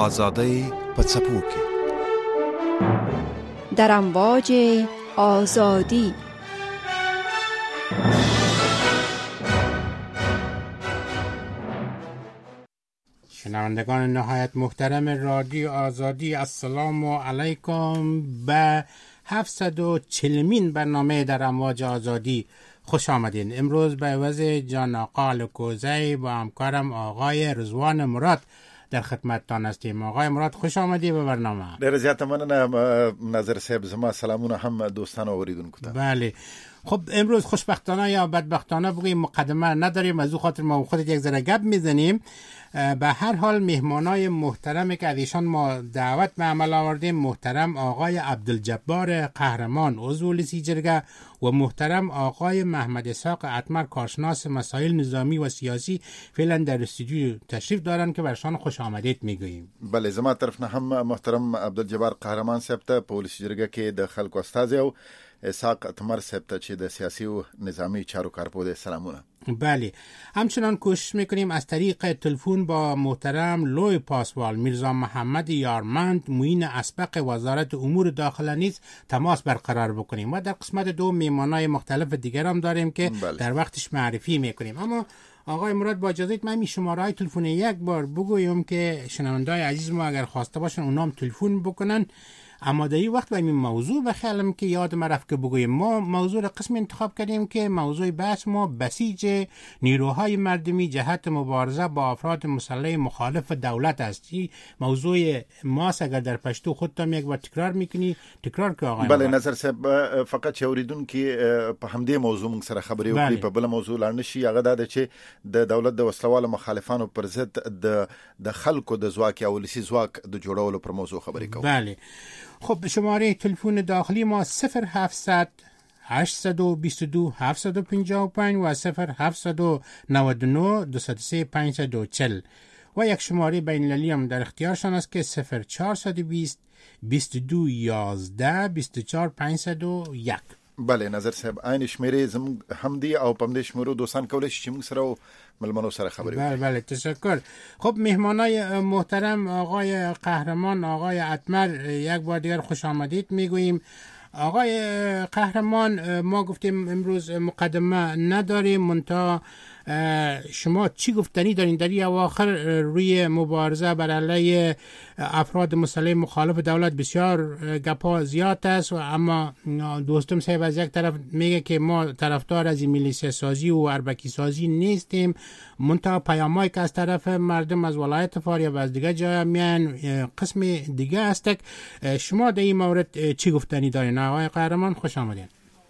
آزادی په څپو کې در امواج آزادی. شنوندگان نهایت محترم رادیو آزادی، السلام علیکم به 740مین برنامه در امواج آزادی خوش آمدین. امروز به عوض جان آقا لکوزی با همکارم آقای رضوان مراد در خدمتتان هستیم. آقای مراد خوش آمدی به برنامه. ډېر زیاته مننه ناظر صاحب، زما سلامونه هم دوستان او اوریدونکو ته. بله، خب امروز خوشبختانه یا بدبختانه بگوییم مقدمه نداریم، از او خاطر ما خودت یک ذره گپ میزنیم. به هر حال مهمانای محترمی که از ایشان ما دعوت به عمل آوردیم، محترم آقای عبدالجبار قهرمان عضو لیسی جرگه و محترم آقای محمد اسحاق اتمر کارشناس مسائل نظامی و سیاسی فعلا در استودیو تشریف دارن که برشان خوش آمدید میگوییم. بله، زما طرف نه هم محترم عبدالجبار قهرمان صاحب ته په لیسی جرګه کې د خلکو استازي او اسحاق اتمر صاحب ته چې د سیاسی و نظامی چارو کارپو سلامونه. بله، همچنان کوشش میکنیم از طریق تلفن با محترم لوی پاسوال میرزا محمد یارمند معین اسبق وزارت امور داخله نیز تماس برقرار بکنیم و در قسمت دو میهمانای مختلف دیگر هم داریم که در وقتش معرفی میکنیم. اما آقای مراد با اجازهت من شماره‌های تلفن یک بار بگویم که شنونده‌های عزیز ما اگر خواسته باشن اونام تلفن بکنن. آمادگی وقت با این موضوع بخیالم که یادم رفت که بگویم ما موضوع را قسم انتخاب کردیم که موضوع بحث ما بسیج نیروهای مردمی جهت مبارزه با افراد مسلح مخالف دولت است. این موضوع ماست. اگر در پشتو خودتم یک بار تکرار میکنی تکرار که آقای. بله نظر صاحب، فقط چې اوریدونکي په همدې موضوع موږ سره خبرې وکړي، په بل موضوع لاړ نشي. هغه دا چې د دولت د وسلوالو مخالفانو پر ضد د خلکو د ځواک او ولسی ځواک د جوړولو پر موضوع خبرې کوو. بله، خب شماره تلفن داخلی ما 0700 822 755 و 0799 203 540 و یک شماره بین المللی هم در اختیارشان است که 0420 22 11 24 501. بله نظر صاحب، عین شمیرې زموږ هم دی او په دې شمیرو دوستان کولای شي چې موږ سره ملمنو سره خبرې وکړي. بله تشکر. خب مهمانای محترم آقای قهرمان آقای اتمر یک بار دیگر خوش آمدید میگوییم. آقای قهرمان، ما گفتیم امروز مقدمه نداریم، منتها شما چی گفتنی دارین در این اواخر روی مبارزه بر علیه افراد مسلح مخالف دولت؟ بسیار گپا زیاد است و اما دوستم صاحب از یک طرف میگه که ما طرفدار از میلیشه سازی و اربکی سازی نیستیم، منتها پیامایی که از طرف مردم از ولایت فاریاب و از دیگه جای میان قسم دیگه است. شما در این مورد چی گفتنی دارین؟ آقای قهرمان خوش آمدین.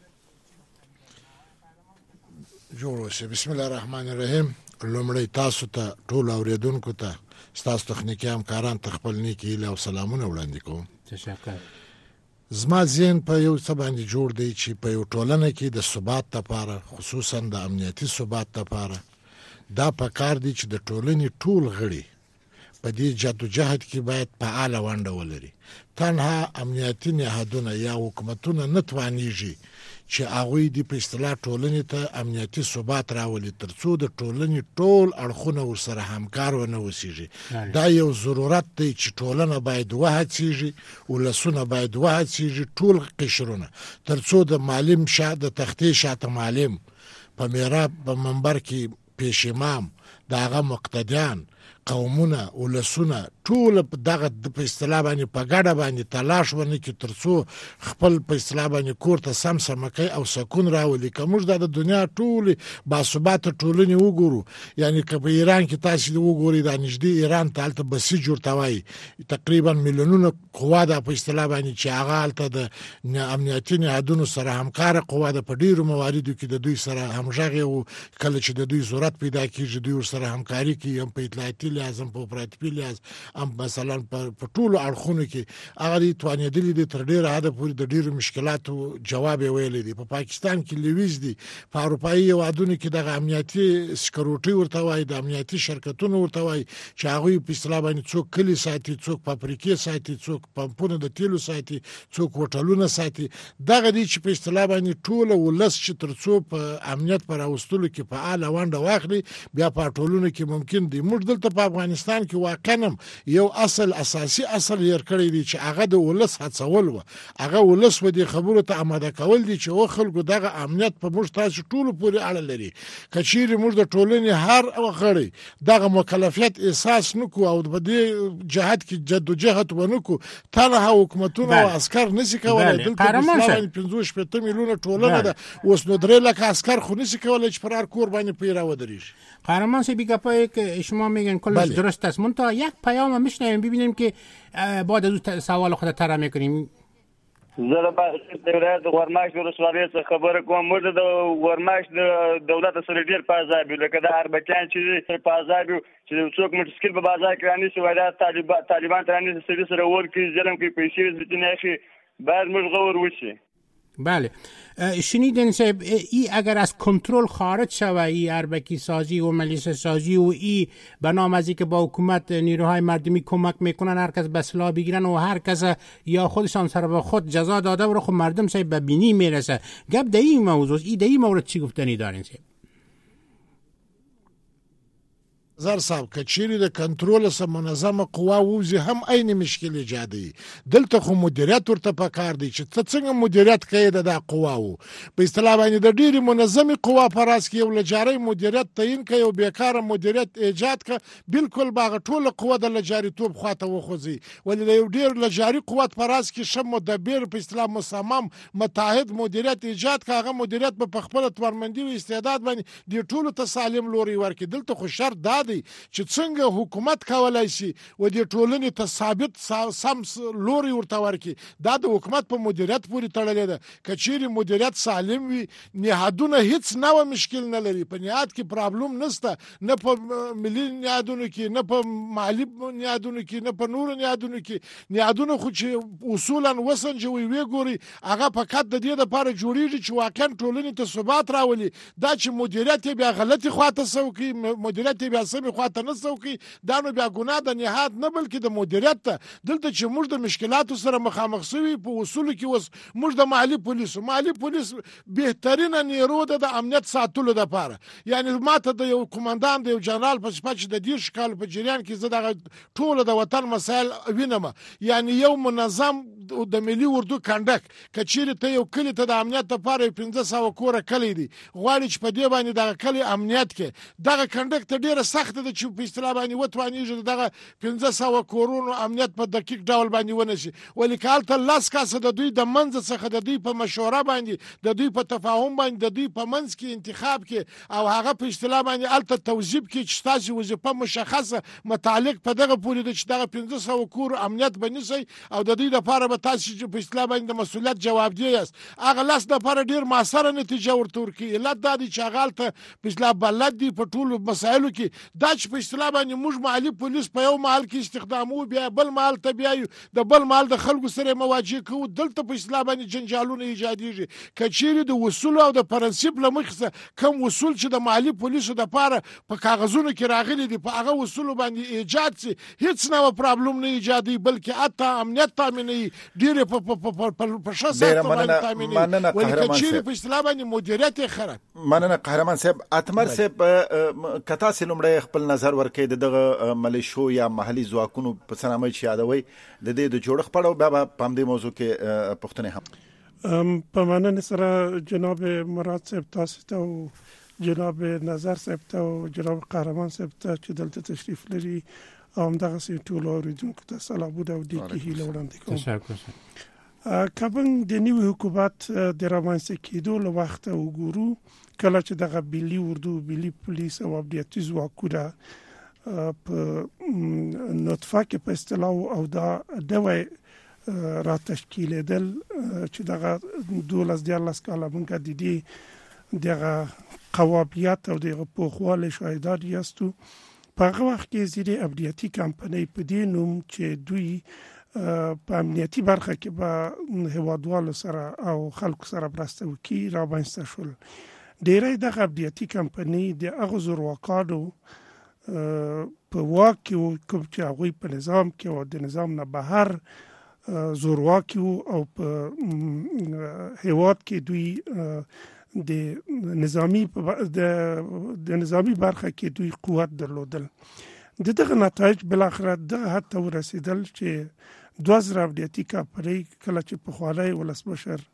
جوړ اوسئ. بسم الله الرحمن الرحیم. لومړی تاسو ته ټول اوریدونکو ته ستاسو تخنیکي همکاران ته خپل نیک هیله او سلامونه وړاندې کوم. تشکر. زما ذهن په یو څه باندې جوړ دی چې په یو ټولنه کې د ثبات لپاره، خصوصا د امنیتي ثبات لپاره، دا پکار دی چې د ټولنې ټول غړي په دې جدوجهد کې باید فعاله ونډه ولري. تنها امنیتي نهادونه یا حکومتونه نه توانیږي چې هغوی د په اصطلاح ټولنې ته امنیتي ثبات راولي ترڅو د ټولنې ټول اړخونه ورسره همکار ونه اوسیږي. دا یو ضرورت دی چې ټولنه باید وهڅیږي، ولسونه باید وهڅیږي، ټول قشرونه، ترڅو د معلم د تختې شاته معلم په میراب په منبر کې پیش امام د هغه مقتدیان قومونه ولسونه ټول دغه په اصطلاح باندې په ګډه باندې تلاش ونه کړي ترڅو خپل په اصطلاح باندې کور ته سمسمکۍ او سکون راولي. که موږ د دنیا ټولې باثباته ټولنې وګورو، یعنی که په ایران کې تاسو وګورئ، د نږدې ایران ته هلته بسیج ورته وایي، تقریبا میلیونونه قوا ده په اصطلاح باندې چې هغه هلته د امنیتي نهادونو سره همکاره قوا ده، په ډېرو مواردو کې د دوی سره همغږې او کله چې د دوی ضرورت پیدا کېږي دوی ورسره همکاري کوي، هم په اطلاعاتي لحاظ هم په اپراتیفي لحاظ هم مثلا په ټولو اړخونو کې هغه دې توانېدلي دي تر ډېره حده پورې د ډېرو مشکلاتو جواب یې ویلی دی. په پاکستان کې لیویز دي، په اروپایي هېوادونو کې دغه امنیتي سکروټي ورته وایي، د امنیتي شرکتونو ورته وایي چې هغوی په اصطلاح باندې څوک کلي ساتي، څوک فابریکې ساتي، څوک پمپونه د تیلو ساتي، څوک هوټلونه ساتي. دغه دي چې په اصطلاح باندې ټوله ولس چې تر څو په امنیت په راوستلو کې فعاله ونډه واخلي، بیا په ټولنو کې ممکن دی. موږ دلته په افغانستان کې واقعا یو اصل اساسي اصل یې کړی دی چې هغه د ولس هڅول و هغه ولس و دې خبرو ته آماده کول دي چې و خلکو دغه امنیت په موږ تاسو ټول پورې اړه لري کچېرې موږ د ټولنې هر غړی دغه مکلفیت احساس نکو او په دې جهاد کې جدوجهد ونکو تنها حکومتونه او عسكر نشي کولای دلته 15 میلیونه ټولنه ده اوس نو 3 لک عسكر خو نشي کولای چې پر هر کور باندې پیرا ودرېږي. قهرمان صاحب گپایی که شما میگن کلش درست است منتها یک پیام میشنویم ببینیم که بعد از سوال خود طرح میکنیم. زه د ولایت ورماش ولسوالۍ څخه خبره کوم موږ د ورماش د دولت سره ډیر په عذاب یو لکه د اربکیان چې په عذاب یو چې څوک موټرسایکل په بازار کې رانیسي وای دا طالبان ترانیسي سړي سره ورکی ظلم کوي پیسې ځنه شي باید موږ غور وشي. بله شنیدین صاحب ای اگر از کنترل خارج شوه ای اربکی سازی و ملیشه سازی و ای به نام از که با حکومت نیروهای مردمی کمک میکنن هر کس به سلاح بگیرن و هر کس یا خودشان سر به خود جزا داده و خب مردم صاحب به بینی میرسه گپ در این موضوع ای در این مورد چی گفتنی دارین صاحب؟ زر صاحب کچېرې د کنټرول سره منظمه قوا ووزي هم عین مشکل ایجادوي دلته خو مدیریت ورته پکار دی چې ته څنګه مدیریت کوي د قواو په اصطلاح باندې د ډېرې منظمې قوا په راس کې یو لجاري مدیریت تعیین کوي او بیکاره مدیریت ایجاد کړي بالکل باغ ټول قوا د لجاریتوب خواته وخوځي ولې د یو ډېر لجاري قوت په راس کې شم مدبر په اصطلاح مصمم متحد مدیریت ایجاد کړي هغه مدیریت په خپل توانمندي او استعداد باندې د ټولو ته سالم لوري ورکړي دلته خو شرط دا چې څنګه حکومت کولای شي و دې ټولنې ته ثابت سم لوري ورته ورکړي دا د حکومت په مدیریت پورې تړلې ده کچېرې مدیریت سالم وي نهادونه هیڅ نوې مشکل نه لري په نهاد کې پرابلم نشته نه په ملي نهادونو کې نه په مالی نهادونو کې نه په نور نهادونو کې نهادونه خو چې اصولا وسنجوي وی ګوري هغه فقط د دې لپاره جوړیږي چې واقعا ټولنې ته ثبات راولي دا چې مدیریت بیا غلطي خواته سوکي مدیریت بیا سمې خواته نه سوکي دا نو بیا ګناه د نهاد نه بلکې د مدیریت ته دلته چې موږ د مشکلاتو سره مخامخ شوي په اصولو کې اوس موږ د مالی پولیس بهترینه نیرو ده د امنیت ساتلو لپاره یعنی ماته د یو قومندان د یو جنرال په صفت چې د 10 کال په جریان کې زه د ټول د وطن مسایل وینم یعنی یو منظم د ملي اردو کنډک کچېرې ته یو کلی ته د امنیت لپاره 1500 کوره کلی دی غواړي چې په دې باندې د کلی امنیت کې دغه کنډک ته ډیره سخت ده چې په اصطلاح باندې وتوانیږي دغه 1500 کورونو امنیت په دقیق ډول باندې ونشي ولیکال ته لاس کاسه د دوی د منځ څخه د دوی په مشوره باندې د دوی په تفاهم باندې د دوی په منځ کې انتخاب کې او هغه په اصطلاح باندې الته توظیف کې چې تاسو وظیفه مشخصه متعلق په دغه پورې د چې دغه 1500 کور امنیت بنسي او د دوی لپاره به تاسو په اصطلاح باندې د مسؤلیت جوابدی یاست هغه لاس د لپاره ډیر موثره نتیجه ورته ورکړي علت دا دی چې هغه الته په اصطلاح بلد دی په ټولو مسایلو کې دا چې په اصطلاح باندې موږ مالی پولیس په یو مال کې استخدامو بیا بل مال ته بیا د بل مال د خلکو سره مواجه کوو دلته په اصطلاح باندې جنجالونه ایجادېږي کچېرې د اصول او د پرنسپ له مخې کوم اصول چې د مالی پولیسو د لپاره په کاغذونو کې راغلي دي په هغه اصول باندې ایجاد شي هیڅ نوې پرابلم نه ایجادي بلکې اته امنیت تامینوي ډېر په شاسه باندې تامینوي ولې کچېرې په اصطلاح باندې مدیریت یې خراب مننه قهرمان صاحب اتمر صاحب کتا سلمړی خپل نظر ورکړي دغه ملیشو یا محلي ځواکونو په سنامه چې یادوي د دې د جوړښت په اړه به په دې موضوع کې پوښتنه هم په مننه سره جناب مراد صاحب تاسو ته جناب نظر صاحب ته او جناب قهرمان صاحب ته چې دلته تشریف لري او همدغه سي ټول اوریدونکو ته سلام او د دې کې هیله وړاندې کوم تشکر کابن د نیو حکومت د رامنځته کېدو له وخت وګورو کله چې دغه ملي اردو ملي پولیس او امنیتي ځواکونه په نطفه کې په اصطلاح او دا دوی را تشکیلېدل چې دغه 12 کاله مونږ د دې دغه قوابیت او دغه پوخواله شاهدان یاستو په هغه وخت کې زیري امنیتي کمپنۍ په دې نوم چې دوی په امنیتي برخه کې به هوادوالو سره او خلکو سره مرسته وکړي را باندې شول ډېرې د امنیتي کمپنۍ د اغزرواکانو په واکو کوم چې هغه په نظام کې او د نظام نه بهر زورواکي او په هواد کې دوی د نظامی برخه کې دوی قوت درلودل دغه نتایج بل اخر دغه حد ته ورسېدل چې 2000 امنیتي کاپري کله چې په خواله ولسمشر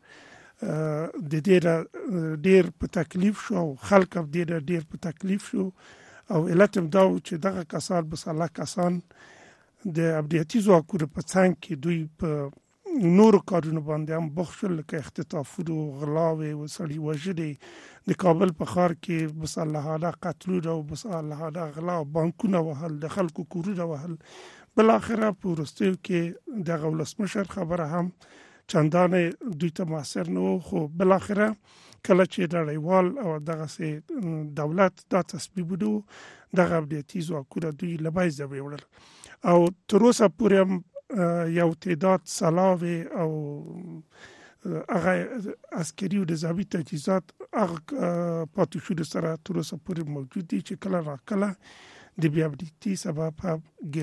د ډېر په تکلیف شو او خلک هم ډېر په تکلیف شو او علت هم دا چې دغه کسان بساله کسان د امنیتي ځواکونو په څنګ کې دوی په نورو کارونو باندې هم بخښل لکه اختطافونو غلاوې او سړي وژنې د کابل په ښار کې مسلحانه قتلونه او مسلحانه غلا بانکونه وهل د خلکو کورونه وهل بل اخره په وروستیو کې دغه ولسمشر خبره هم چندانه دوی ته موثر نه خو بل اخره کله چې نړیوال او دغه دولت دا تصمیمونه دغه امنیتي ځواکونه دوی له منځه وړل او تر اوسه پورې هم یو تعداد سلاوي او هغه عسکري او نظامي تجهیزات هغه پاتې شو سره تر اوسه پورې موجود دي چې کله راکله د بیا امنیتي سبب هم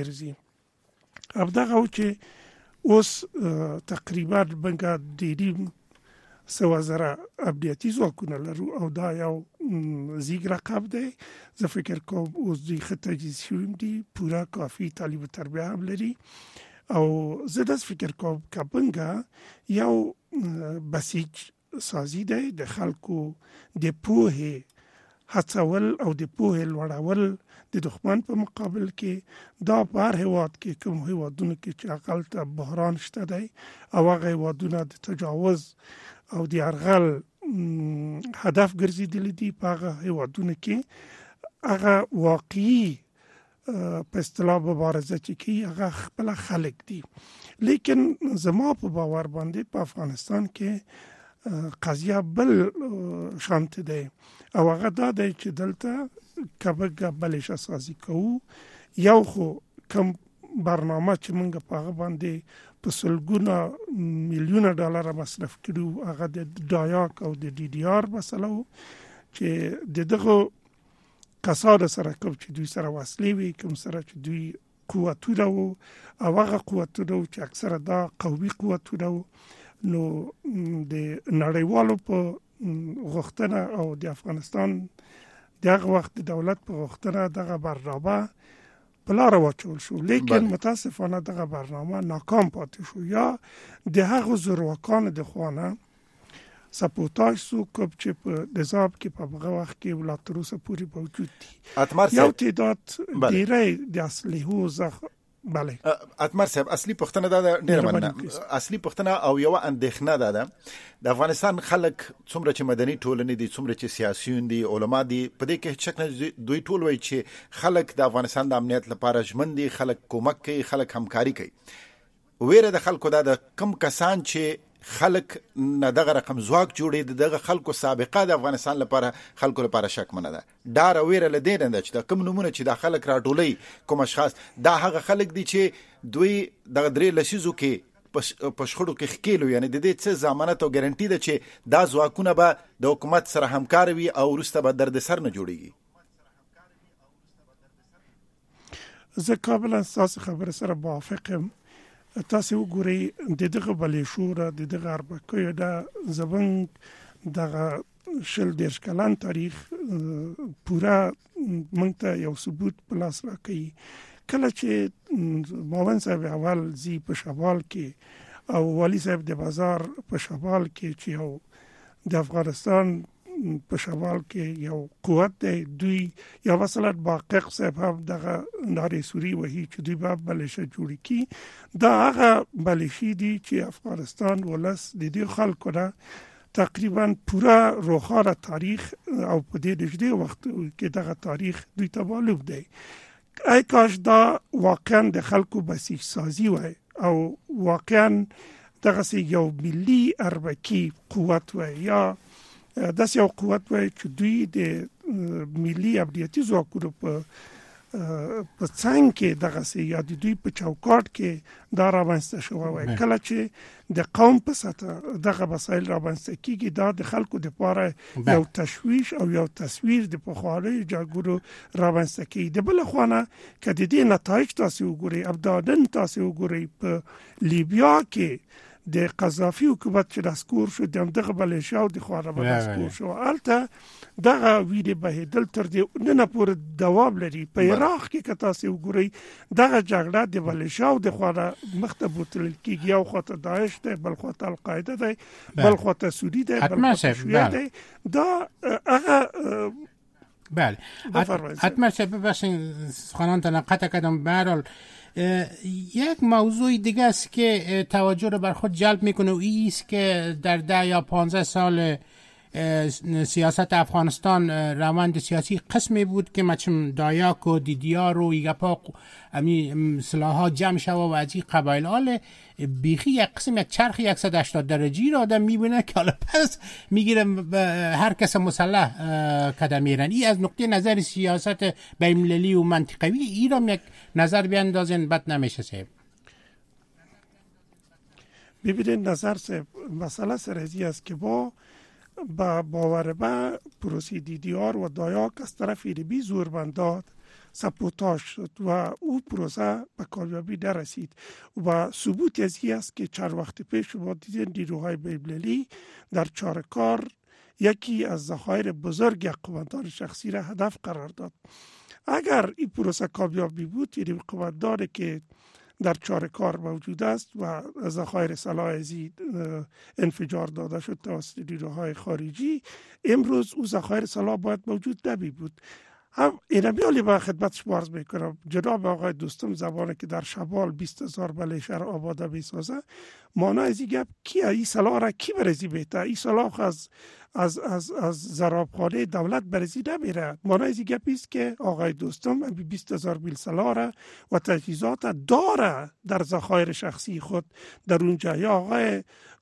ګرځي همدغه و چې اوس تقریبا بنګه ډېری 100,000 امنیتي ځواکونه لرو او دا یو زیږ رقم دی زه فکر کوم اوس دوی ښه تجهیز شوي دي پوره کافي تعلیم و تربیه هم لري او زه داسې فکر کوم که بنګه یو بسیج سازي دی د خلکو د پوهې هڅول او د پوهې لوړول د دښمن په مقابل کې دا په هر هیواد کې کوم هیوادونو کې چې هغلته بحران شته دی او هغه هیوادونه د تجاوز او د یرغل هدف ګرځېدلي دي په هغه هیوادونو کې هغه واقعي په اصطلاح مبارزه چې کوي هغه خپل خلک دي لیکن زما په باور باندې په افغانستان کې قضیه بل شانت دی او هغه دا دی چې دلته کبګه بلشه سازي کوو یو خو کم برنامه چې موږ په هغه باندې په سلګونه میلیونه ډالر مصرف کړو هغه د ډایاک او د ډي ډي آر مسله چې دغه کسان سره کوم چې دوی سره وسلې وي کوم سره چې دوی قوتونه او هغه قوتونه چې اکثره دا قوي قوتونه نو د نړیوالو په غوښتنه او د افغانستان دغه وخت د دولت په غوښتنه دغه برنامه په لار واچول شو لیکن متاسفانه دغه برنامه ناکام پاتې شو یا د هغه زورواکانو د خوانه سپورتاژ سو کوم چې په نظام کې په هغه وخت کې ولات روسه پوری موجود دي یو تعداد ډیری د اصلي زخ بله اتمر صاحب اصلي پښتنه دا ډېر مننه اصلي پښتنه او یو اندېښنه ده د افغانستان خلک څومره چې مدني ټولنې دي څومره چې سیاسيون دي علما دي په دې کې شک نه دوی ټول وایي چې خلک د افغانستان د امنیت لپاره ژمن دي خلک کومک کوي خلک همکاري کوي ویره د خلکو دا کم کسان چې خلک نه دغه رقم زواک جوړي دغه خلکو سابقه د افغانستان لپاره خلکو لپاره شک منه ده ډار ویره لدې نه چې د کوم نمونه چې د خلک راټولي کوم اشخاص دا هغه خلک دي چې دوی د درې لسیزو کې په شخړو کې خکېلو یعنی د دې څه ضمانت او ګارانټي ده چې دا ځواکونه به د حکومت سره همکار وي او وروسته به درد سر نه جوړيږي زه کاملا اساس خبره سره موافقم تاسو وګورئ دغه بلې شوره دغه اربکه د زبن دغه شل دیرش کلن تاریخ پورا مونږ ته یو ثبوت په لاس راکړي کله چې مومن صاحب اول زی په شمال کې او والی صاحب د بازار په شمال کې چې یو د افغانستان په شمال کې یو قوت دی دوی یا مثلا باقق صاحب هم دغه ناری سوري وهي چې دوی به بلشه جوړی کی دا هغه بلشي دي چې افغانستان ولس د دې خلکو نه تقریبا پورا روخاره تاریخ او په دې نږدې وخت کې دغه تاریخ دوی ته معلوم دی ای کاش دا واقعا د خلکو بسیج سازي وای او واقعا دغه یو ملي اربکی قوت وای یا داس یو قوت وای چې دوی د ملي امنیتي ځواکونو په څنګ کې دغه یا دوی په چوکاټ کې دا رامنځته شوی وای کله چې د قوم په سطح دغه مسایل رامنځته کیږي دا د خلکو لپاره یو تشویش او یو تصویر د پخواني جګړو رامنځته کیږي د بل خوانه کله د نتایج تاسو وګورئ ابدادن تاسو وګورئ په لیبیا کې د قذافي حکومت چې داسکور شو د دغه بلشاو د خواره داسکور شو الته دغه ویډیو بهدل تر دې نه پورې دوام لري په عراق کې که تاسو وګورئ دغه جګړه د بلشاو د خواره مخته بوتل کېږي یو خواته داعش دی بل خواته القاعده دی بل خواته سعودي دی بل خواته شیعه دی دا هغه بله حتما شب ببخشید سخنانتان قطع کردم. به هر حال یک موضوع دیگه است که توجه رو بر خود جلب میکنه و ایست که در 10 یا 15 سال سیاست افغانستان روند سیاسی قسمی بود که مچم دایاک و دیدیار و ایگپاق امی سلاحات جمع شد و از این قبایل آل بیخی یک قسم یک چرخ 180 درجی را آدم میبینه که حالا پس میگیره هر کس مسلح کده میرن. این از نقطه نظر سیاست بین‌المللی و منطقوی ایران یک نظر بیاندازن بد نمیشه صاحب. ببینید نظر صاحب مسئله سرزی است که با باور به پروسی دیدیار و دایاک از طرف ایربی زوربند داد سپوتاژ شد و او پروسه به کامیابی نرسید و ثبوت از این است که چند وقت پیش شما دیدین نیروهای بین‌المللی در چارکار یکی از ذخایر بزرگ قماندان شخصی را هدف قرار داد. اگر این پروسه کامیابی بود این قماندانی که در چارکار موجود است و ذخایر سلاح ازی انفجار داده شد توسط نیروهای خارجی امروز او ذخایر سلاح باید موجود نمی بود. هم اینمیالی با خدمت شما عرض میکنم جناب آقای دوستم زبانه که در شمال 20,000 ملیشه را آباده میسازه مانا از این گپ کی این سلاح را کی برزی بیته این سلاح از زرابخانه دولت برزی نمیره. مانا از این گپ است که آقای دوستم 20,000 میل سلاح را و تجهیزات داره در ذخایر شخصی خود در اونجا. یا آقای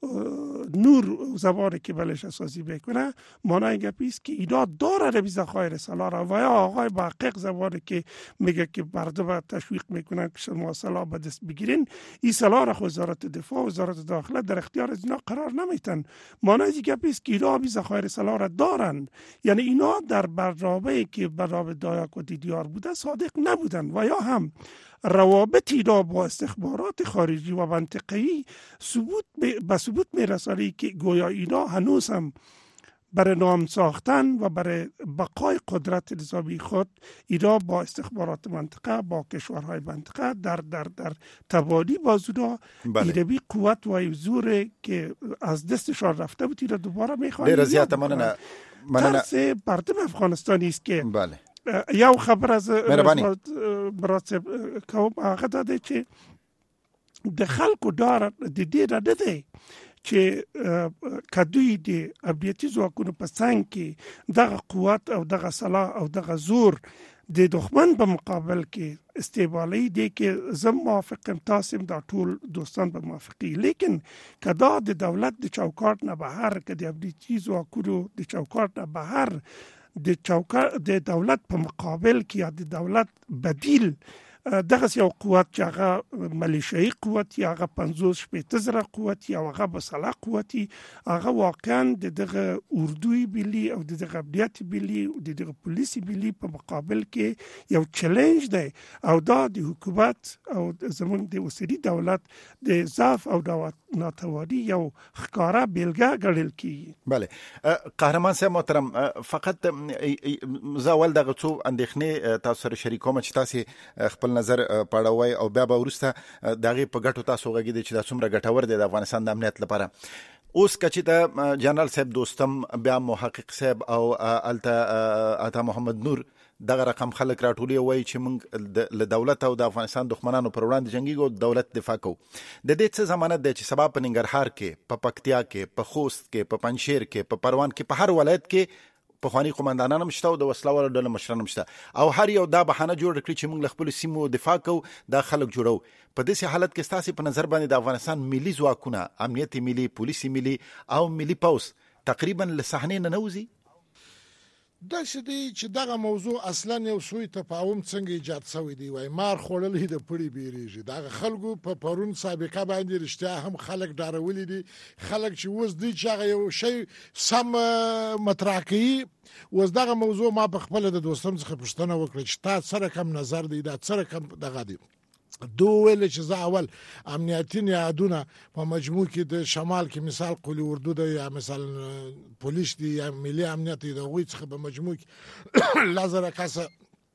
نور زبانی که بلش سازی میکنه مانا این گپ است که اینا داره روی ذخایر سلاح را. و یا آقای محقق زبانی که میگه که مردم تشویق میکنن که شما سلاح به دست بگیرین این سلاح را وزارت دفاع و وزارت داخله در اختیار از اینا قرار نمیتن. مانا این گپ است که اینا ذخایر سلاح را دارن. یعنی اینا در برنامه‌ای که برنامه دایاک و دیدیار بوده صادق نبودن و یا هم روابط اینا با استخبارات خارجی و منطقه‌ای به ثبوت میرسانی که گویا اینا هنوز هم برای نام ساختن و برای بقای قدرت نظامی خود اینا با استخبارات منطقه با کشورهای منطقه در تبادی بازونا ایربی قوت و زور که از دستشان رفته بود اینا دوباره میخوان. دیر زیاد مننه ترس مردم افغانستانی است که بله یو خبر از مراتب کوم هغه ده چې د خلکو دار د دې نه ده چې کدوی د امنیتي ځواکونو په څنګ کې دغه قوت او دغه سلاح او دغه زور د دښمن په مقابل کې استعمالي دي کې زم موافقم تاسو دا ټول دوستان به موافقي لیکن کدا د دولت د چوکاټ نه بهر کې د امنیتي ځواکونو د چوکاټ نه بهر د دولت په مقابل کې یا د دولت بدیل دغه یو قوت چې هغه ملیشیاي قوت یا هغه 50 زره قوت یا هغه بسلا قوت هغه واقعا دغه اردوی ملي او دغه امنیت ملي او دغه پولیسي ملي په مقابل کې یو چیلنج دی او دا د حکومت او زمونږ د اوسنی دولت د ضعف او ناتوانی یو ښکارا بیلګه ګڼل کیږي. بله قهرمان صاحب محترم فقط زاول دغه څو اندېښنې تاسو سره شریکوم چې تاسو خپل نظر پاړوي او بیا به ورسته دغه په ګټو تاسو غږی چې د څومره ګټور دی د افغانستان د امنیت لپاره. اوس کچې ته جنرال صاحب دوستم بیا محقق صاحب او الته عطا محمد نور دغه رقم خلک راټولي وای چې موږ له دولت او د افغانستان دښمنانو پر وړاندې جنگي او دولت دفاع کوو. د دې څه ضمانت دی چې سبا په ننګرهار کې په پکتیا کې په خوست کې په پنجشیر کې په پروان کې په هر ولایت کې پخوانی قومندانان هم شته او د وسلوالو ډله مشران هم شته او هر یو دا بهانه جوړ کړی چې موږ له خپل سیمو دفاع کوو دا خلک جوړو. په داسې حالت کې ستاسو په نظر باندې د افغانستان ملي ځواکونه امنیتي ملي پولیسي ملي او ملي پوس تقریبا له صحنې نه نوځي؟ دا چې چې دغه موضوع اصلا یو سوی تفاهم څنګه ایجاد شوی دی وای مار خړلې د پړی بیریږي دغه خلکو په پرون سابقه باندې رښتیا هم خلک ډارولې دي خلک چې وز دی چې یو شی سم مطرح کوي. وز دغه موضوع ما په خپل د دوستم څخه پوښتنه وکړه چې تاسو سره کوم نظر دی دا سره کوم دغه دی ویل چې زه اول امنیتي نهادونه په مجموع کې د شمال کې مثال قلی اردو د یا مثال پولیس دی یا ملي امنیت د غوي څخه په مجموع کې لازم کاسه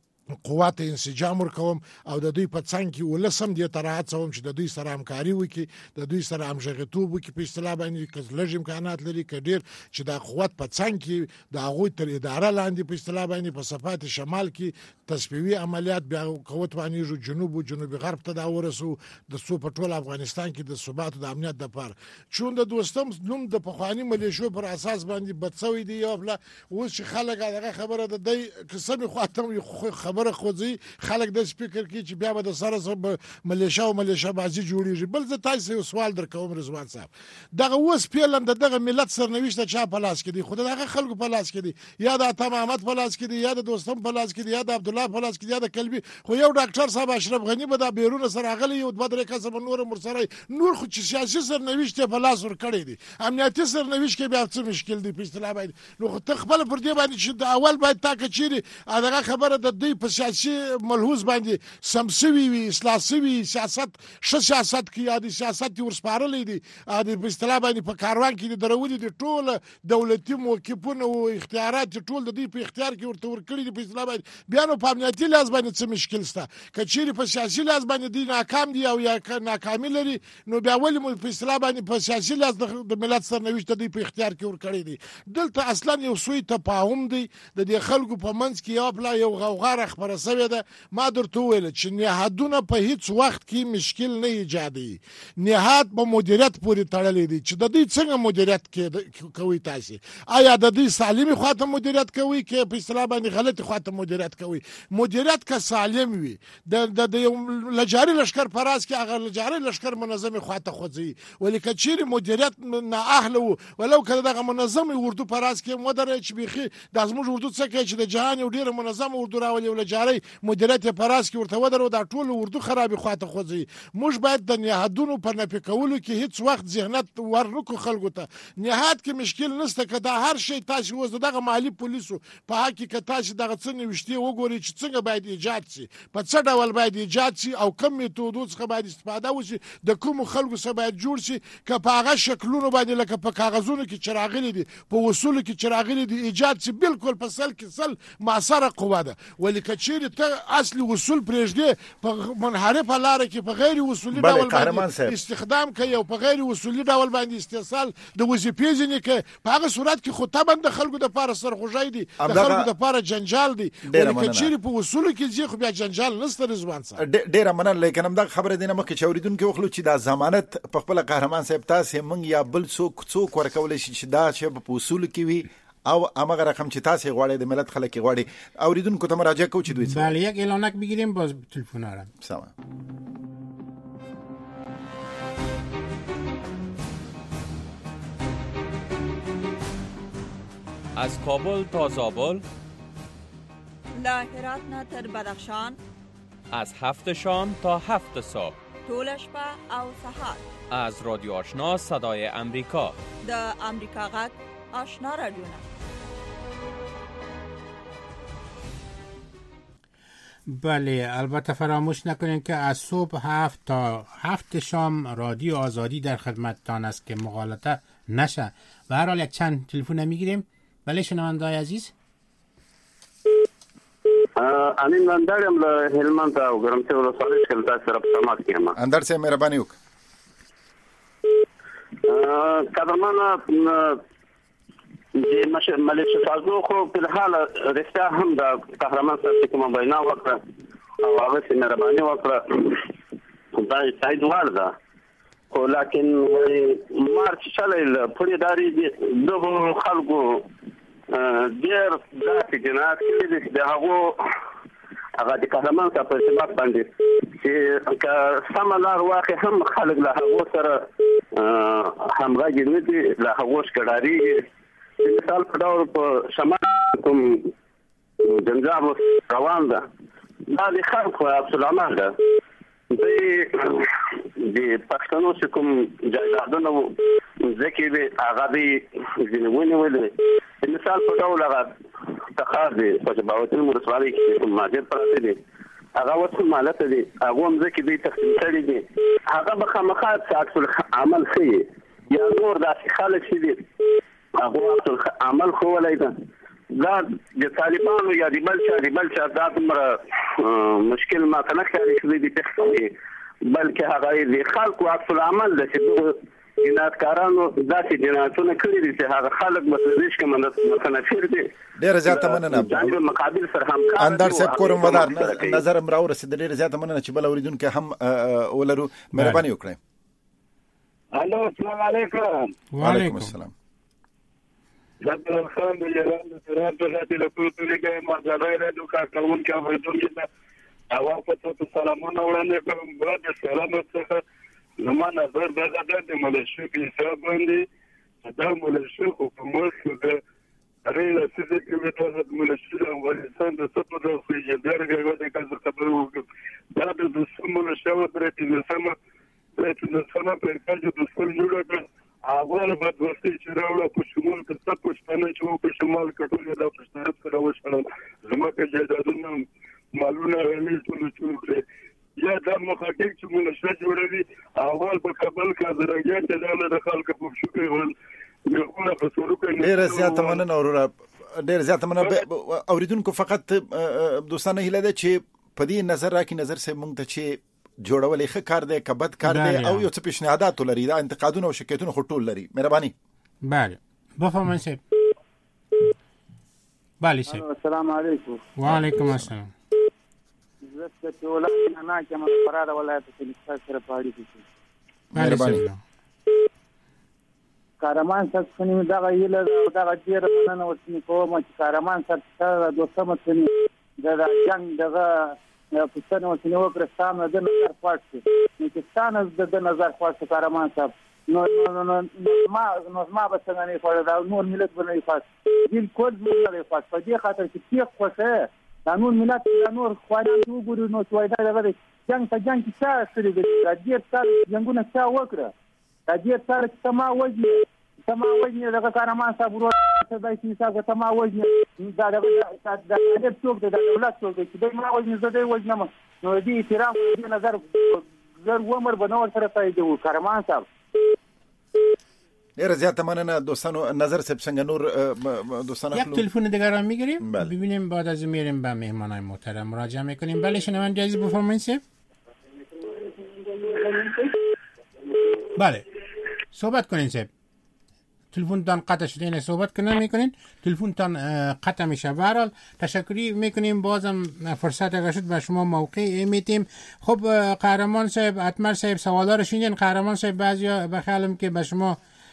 قوات انسجام ورکوم او د دوی په څنګ کې ولسم دي ترات سوم چې د دوی سره همکاري وکړي د دوی سره همغږیتوب وکړي په اصطلاح باندې کله امکانات لري کډیر چې د قوت په څنګ کې د هغه تر اداره لاندې په اصطلاح باندې په صفات شمال کې تصفیوي عملیات بیا قوت باندې جنوب او جنوب غرب ته دا ورسو د سو په ټول افغانستان کې د ثبات او د امنیت لپاره چون د دوستم نوم د پخوانی ملیشو پر اساس باندې بدسوي دي او بل اوس چې خلک هغه خبره د دې قسم خاطم خبره خوځي خلک د سپیکر کې چې بیا به د سره ملیشا بازي جوړیږي بل زه تاسو یو سوال درکوم رضوان صاحب دغه اوس پیلم دغه ملت سرنوشت چا په لاس کې دی خو دغه خلکو په لاس کې دی یا د تمامت په لاس کې دی یا د دوستم په لاس کې دی یا د عبد الله په لاس کې دی یا د کلبي خو یو ډاکټر صاحب اشرف غنی به د بیرون سره غلي یو بدر کسب نور مرسره نور خو چې سیاسي سرنوشت په لاس ور کړی دی امنیتي سرنوشت کې بیا څه مشکل دی په اصطلاح باندې نو خو خپل پر دې باندې چې د اول باید تا کچيري دغه خبره د دوی په سیاسي ملحوظ باندې سمسوي وي اصلاحي سیاست سیاست کې یا د سیاست ورسپارلې دي د په اصطلاح باندې په کاروان کې درولې دي ټول دولتي موقفونه او اختیارات ټول د دې په اختیار کې ورته ورکړي دي په اصطلاح باندې بیا نو په امنیتي لحاظ باندې څه مشکل شته کچيري په سیاسي لحاظ باندې دي ناکام دي او یا ناکامي لري نو بیا ولې مو په اصطلاح باندې په سیاسي لحاظ د ملت سرنوشت د په اختیار کې ورکړي دي دلته اصلا یو سوی تفاهم دی د دې خلکو په منځ کې یو بل یو غوغا خبره سوي ده ما درته ویل چې نهادونه په هیڅ وخت کې مشکل نه ایجادي نهاد په مدیریت پورې تړلې دي چې د دې څنګه مدیریت کوي تاسو آیا د دې سالمي خواته مدیریت کوي کې په اصطلاح باندې غلطي خواته مدیریت کوي مدیریت که سالم وي د لجاري لشکر پراس کې هغه لجاري لشکر منظم خواته خوځي ولیکه چیرې مدیریت نه اهله ولو کله دغه منظم اردو پراس کې مدره چې بيخي د ازموږ اردو څخه چې د جهان یو ډیر منظم اردو راولي ولجاري مدیریت پراس کې ورته ودرو دا ټول اردو خرابې خواته خوځي موږ باید د نهادونو په نفي کولو کې هیڅ وخت ذهنیت ورنکو خلکو ته نهاد کې مشکل نشته کدا هر شی تاسو وز دغه مالی پولیسو په حقیقت تاسو دغه څنګه وشتي وګوري چې څنګه باید ایجاد شي په څه ډول باید ایجاد شي او کوم میتودو څخه باید استفاده وشي د کوم خلکو سره باید جوړ شي که په هغه شکلونو باندې لکه په کاغذونو کې چراغلي دي په وصول کې چراغلي دي ایجاد شي بالکل په سل کې سل معاصره قوه ده ولیکه چیرې ته اصلي وصول پرېږدي په منحرفه لار کې په غیر وصولي ډول باندې استخدام کوي او په غیر وصولي ډول باندې استحصال د وظیفې ځینې کې په هغه صورت کې خو طبعا د خلکو د لپاره سرخوږی دي د خلکو د لپاره جنجال دي ولکه چیرې په وصولو کې ځي خو بیا جنجال نشته رضوان صاحب ډیره مننه لیکن هم دا خبره دینه مکه چوریدونکو وخلو چې دا ضمانت په خپل قهرمان صاحب تاسو مونږ یا بل څوک ورکول شي چې دا چې په وصول کې وي او امغه رقم چې تاسو غواړئ د ملت خلک غواړي اوریدونکو ته مراجعه کوو چې دوی څه بله یک اعلانک بگیریم باز تلفن آرم سلام از کابل تا زابل له هرات نه تر بدخشان از 7 شام تا 7 صبح طول شپه او سهار از رادیو آشنا صدای امریکا د امریکا غږ آشنا رادیو بله البته فراموش نکنید که از صبح 7 تا 7 شام رادیو آزادی در خدمتتان است که مغالطه نشه به هر حال یک چند تلفن میگیریم بله شنونده‌های عزیز امین مندارم له هلمند او ګرمسه ولسوالۍ کې تاسو سره په تماس کې یم اندر سه مهرباني وک قدرمنه د ملیشیا سازو خو په الحال رښتیا هم د قهرمان سره کومه بینا وکړه او هغه سره مهرباني وکړه دا ساید ورده خو لکن مارچ چلل پوری داری دغه خلکو ډیر ذاتي جنات کې د هغه د قهرمان سره په ارتباط باندې چې که سملار واقع هم خلک له هغه سره همغږي نه دي له هغه شکړاري مثال په ډول په شمال کوم جنجال روان ده دا د خلکو عبدالرحمن ده د پښتنو چې کوم جایدادونه ځکه به هغه د ځینونه ولې مثال په ډول هغه تخار دی په باوتل مرسوالي کې کوم ماجر پراته دي هغه وڅ مالته دي هغه هم ځکه دوی تقسیم کړي دي هغه به خامخا عکس العمل ښیي یا نور داسې خلک چې دي هغه عکس العمل ښوولی ده دا د طالبانو یا د بل چا دا دومره مشکل ماته نه ښکاري چې دوی دې تخصیص بلکې هغه د خلکو عکس العمل ده چې دغه جنایتکارانو داسې جنایتونه کړي دي چې هغه خلک متوجه کوي متنفر دي ډیره زیاته مننه د مقابل سره همکار اندر صاحب کورم ودار نظر امراو رسید ډیره زیاته مننه چې بل اوریدونکو هم ولرو مهرباني وکړئ الو السلام علیکم وعلیکم السلام زبر خان د ایران د ترانو د لپاره لګي مازغای له دوکا کول کې اوریدونکو ته اوا په تاسو سلامونه وړاندې کوم بعد سلام څخه زما نظر دا د ملشو په حساب باندې دا ملشو حکومت د ریله سیده کې د ملشو د افغانستان د سپو د فریجدرګه د کاز خبرو دا د سمول شاو درته د سم په کاجو د سپول جوړه اول بعد ورته چې راوړه په شمول کې څه پښتنه چې په شمال کټول دا پښتنه سره وشل زما کې جادونه مالونه غلي ټول کړی یا دا مخاطب چې ملشا جوړوي اول په کابل کې درګه ته د خلکو په شکر ول یو په سورو کې ډیر زیات مننه اورا ډیر زیات مننه اوریدونکو فقط دوستانه هیله ده چې په دې نظر راکې نظر سه مونږ ته چې جوړولې ښه کار دی کبد کار دی او یو څه پیشنهادات لري دا انتقادونه او شکایتونه خټول لري مهرباني بله بفرمایئ صاحب بله صاحب السلام علیکم وعلیکم السلام زه چې ولایت نه کوم فرار ولایت کې سره پاړی دي مهرباني کارمان څخه دا ویل دا ډیر مننه ورته کوم چې کارمان څخه دوسه متنی دا جنگ دغه پښتنه ورته وکړستان د نظر پاتې چې ستانه د نظر پاتې کارمان صاحب نو ما به څنګه نه فړ دا نور ملت باندې فاس بالکل نه فاس په دې خاطر چې تیخ خوشه دا نور ملت دا نور خوانان وګورو نو توای دا دغه جنگ ته جنگ کې څه سره دي دا دې څه جنگونه څه وکړه دا دې څه تما وجه دغه کارمان صاحب ورو څه دای چې څنګه تما وجه دا دغه څوک د دولت څوک چې د ما وجه زده وجه نه نو دې احترام دې نظر زر عمر بنور سره پایده و کارمان صاحب ډیر زیات مننه دوستانو نظر سب څنګه نور دوستانو یک تلفن دیگر هم میگیریم ببینیم بعد از میریم به مهمانای محترم مراجعه میکنیم بله شنونده عزیز بفرمایید صاحب بله صحبت کنین صاحب تلفنتان قطع شده اینه صحبت کنن میکنین تلفنتان قطع میشه برحال تشکری میکنیم بازم فرصت اگر شد به شما موقع میتیم خب قهرمان صاحب اتمر صاحب سوالا رو شنیدین قهرمان صاحب بعضیا بخیالم که به شما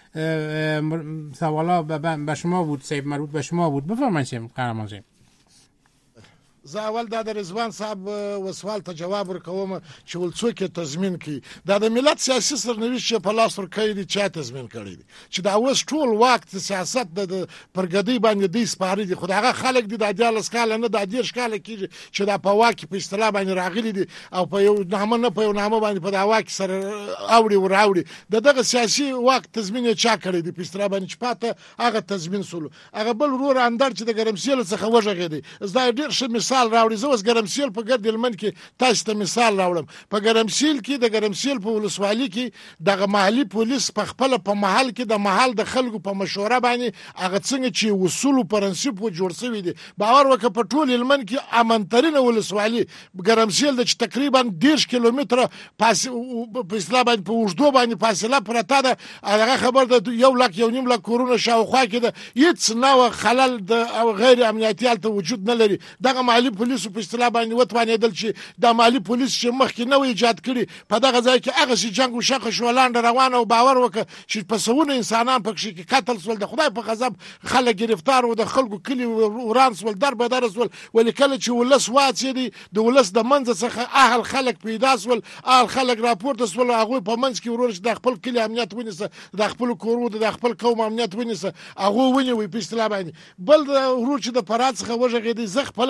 سوالا به شما بود صاحب مربوط به شما بود بفرمایید صاحب قهرمان صاحب زه اول دا د رضوان صاحب وسوال ته جواب ورکوم چې ول څوک تضمین کوي دا د ملت سیاسي سرنوشت چې په لاس ورکړي دي چا تضمین کړي دي چې دا اوس ټول وخت سیاست د پرګدی باندې د سپاري دي خو هغه خلک دي د دیالس کال نه د دیر شکال کیږي چې دا په واکه په اصطلاح باندې راغلي دي او په یو نامه نه په یو نامه باندې په دا واکه سره اوړي دغه سیاسي وخت تضمین چا کړي دي په اصطلاح باندې چې پاته هغه تضمین سول هغه بل ورور اندر چې د ګرمسیل څخه وژغې دي زدا ډیر ښه مثال راوړي زه اوس ګرمسیل په ګرد هلمند کې تاسو ته مثال راوړم په ګرمسیل کې د ګرمسیل په ولسوالۍ کې دغه محلي پولیس په خپل په محل کې د محل د خلکو په مشوره باندې هغه څنګه چې اصول او پرنسپ جوړ شوی دي باور وکړه په ټول هلمند کې امنترینه ولسوالۍ ګرمسیل د تقریبا 10 کیلومتره په اصطلاح باندې په وژدو باندې فاصله پرته ده هغه خبر ده 1.5 لک کورونه شاوخوا کې ده هیڅ نوع خلل د غیر امنیتي حالت وجود نه لري دغه مالی پولیس په اصطلاح باندې وتوانېدل چې د مالی پولیس چې مخکې نو ایجاد کړي په دغه ځای کې هغه شي جنگ او شخه شولان روانه او باور وکړه چې په سونه انسانان پکې کې قتل سول د خدای په غضب خلک گرفتار او د خلکو کلی وران سول در سول ولیکل چې ولس واڅې دي د ولس د منځ څخه اهل خلک پیدا سول اهل خلک راپورته سول هغه په منځ کې ورور چې د خپل کلی امنیت ونیسه د خپل کورو د خپل قوم امنیت ونیسه هغه ونی وي په اصطلاح باندې بل ورور چې د فرات څخه وژغې دي زغ خپل د جنگ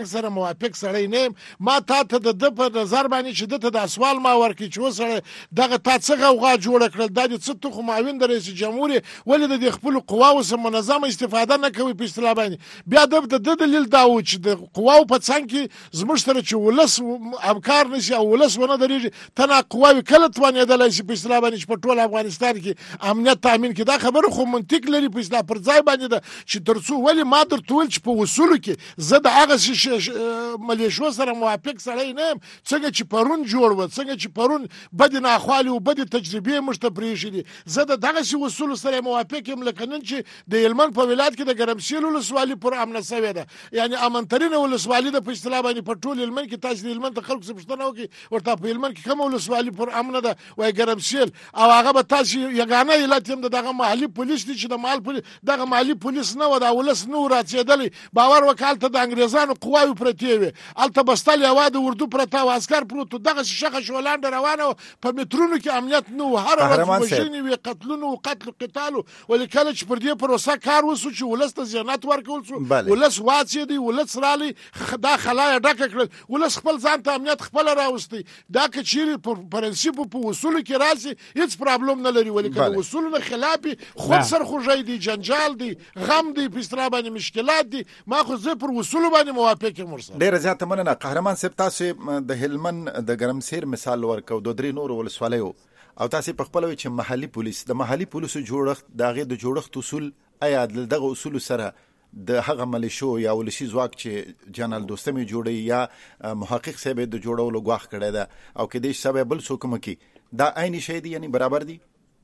سره موافق سړی نه ما تا ته د په نظر باندې چې دته د سوال ما ورکړي چې وسره دغه تا څه غوغا جوړ کړل د دې څه ته معاون د رئیس جمهور ولې د خپل قواو سم منظم استفاده نه کوي په اصطلاح باندې بیا د دلیل دا و چې د قواو په څنګ کې زموږ سره چې ولس همکار نشي او ولس ونه درېږي تنه قواوي کله توانېدلای شي په اصطلاح باندې چې په ټول افغانستان کې امنیت تامین کې دا خبره خو منطق لري په اصطلاح پر ځای باندې ده چې ترڅو ولې ما درته ویل چې په اصولو کې زه د هغه ملیشو سره موافق سړی نه یم څنګه چې پرون جوړ و څنګه چې پرون بدې ناخوالې او بدې تجربې موږ ته پرېښي دي زه د دغسې اصولو سره موافق یم لکه نن چې د هلمند په ولایت کې د ګرمسیل ولسوالي پر امنه سوې ده یعنې امنترینه ولسوالي ده په اصطلاح باندې په ټول هلمند کې تاسو د هلمند د خلکو څخه پوښتنه وکړئ ورته په هلمند کې کومه ولسوالي پر امنه ده وایي ګرمسیل او هغه به تاسو یګانه علت هم دغه محلي پولیس دي چې د محل پولیس دغه محلي پولیس نه و د ولس نه و راڅېدلی باور وکړه هلته د انګریزانو قواوې پرتې وې هلته بستل یوه د اردو پرته و عسکر پروت و دغسې شخه شولانډه روانه وه په مترونو کې امنیت نه و هره ورځ وژنې وې قتلونه و قتل قتال ولې کله چې پر دې پروسه کار وسو چې ولس ته زیانت ورکول سو ولس واڅېدی ولس رالی دا خلا یې ډکه کړل ولس خپل ځان ته امنیت خپله راوستی دا که چیرې په پرنسیپو په اصولو کې راسي هیڅ پرابلم نه لري ولې که د اصولو نه خلاف خود سرخوږی دی جنجال دی غم دی په اصطلاح باندې مشکلات دي ما خو زه پر اصولو باندې موافق یم ورسره ډېره زیاته مننه قهرمان صاحب تاسو د هلمند د ګرمسیر مثال ورکو د درې نورو ولسوالیو او تاسو په خپل وی چې محلي پولیس د محلي پولیسو جوړښت دغه د جوړښت اصول آیا دغه اصول سره د هغه ملیشو یا ولسی ځواک چې جنرال دوستمي جوړي یا محقق صاحب د جوړولو غواخ کړی ده او کې د سبب بل څوک مکی دا عین شی دی یعنی برابر دی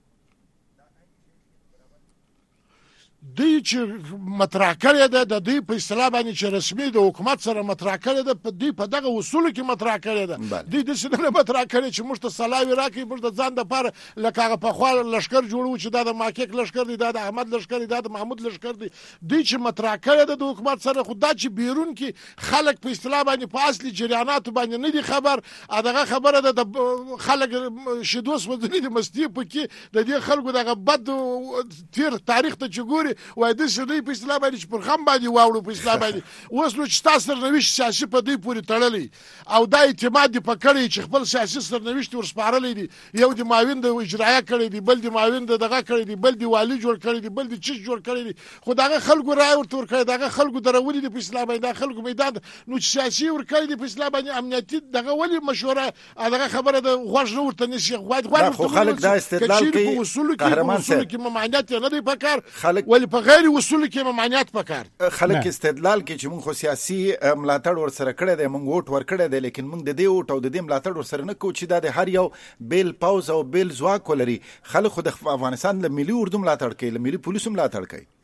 دوی چې مطرح کړی ده د دوی په اصطلاح باندې چې رسمي د حکومت سره مطرح کړی ده دوی په دغه اصولو کې مطرح کړی ده دوی داسې نه مطرح کړی چې موږ ته سلاوي راکړي موږ د ځان دپاره لکه هغه پخوا لښکر جوړو چې دا د ماکیک لښکر دی دا د احمد لښکر دی دا د محمود لښکر دی دوی چې مطرح کړی ده د حکومت سره خو دا چې بیرون کې خلک په اصطلاح باندې په اصلي جریاناتو باندې نه دي خبر دغه خبره ده د خلک شیدو سوځلي د مستي پکې د دې خلکو دغه بد تیر تاریخ ته چې ګوري وای د شری په اصطلاح باندې چې پر خم باندې واوړو په اصطلاح باندې اوس نو چې تاسو سرنوشت سیاسي په دې پورې تړلې او دا اعتماد دی په کړی چې خپل سیاسي سرنوشت ورسپارلې دي یو د معاون د اجرایه کړی دی بل د معاون دغه کړی دی بل د والی جوړ کړی دی بل د چیز جوړ کړی دی خو دغه خلکو رای ورته ورکړي دغه خلکو درولې دی په اصطلاح باندې د خلکو میدان نو چې سیاسي ورکړي دی په اصطلاح باندې امنیتي دغه ولی مشوره دغه خبره د غوښ نه ورته نشي خو خلک دا استدلال کوي قهرمان صاحب کې ممانعت نه دی پکار ولی په غیر اصول کې ممانعت پکار خلک استدلال کوي چې موږ خو سیاسي ملاتړ ورسره کړی دی موږ ووټ ورکړی دی لیکن موږ د دې ووټ او د دې ملاتړ ورسره نه کوو چې دا د هر یو بیل پاوز او بیل ځواک ولري خلک خو د افغانستان له ملي اردو ملاتړ کوي له ملي پولیسو ملاتړ کوي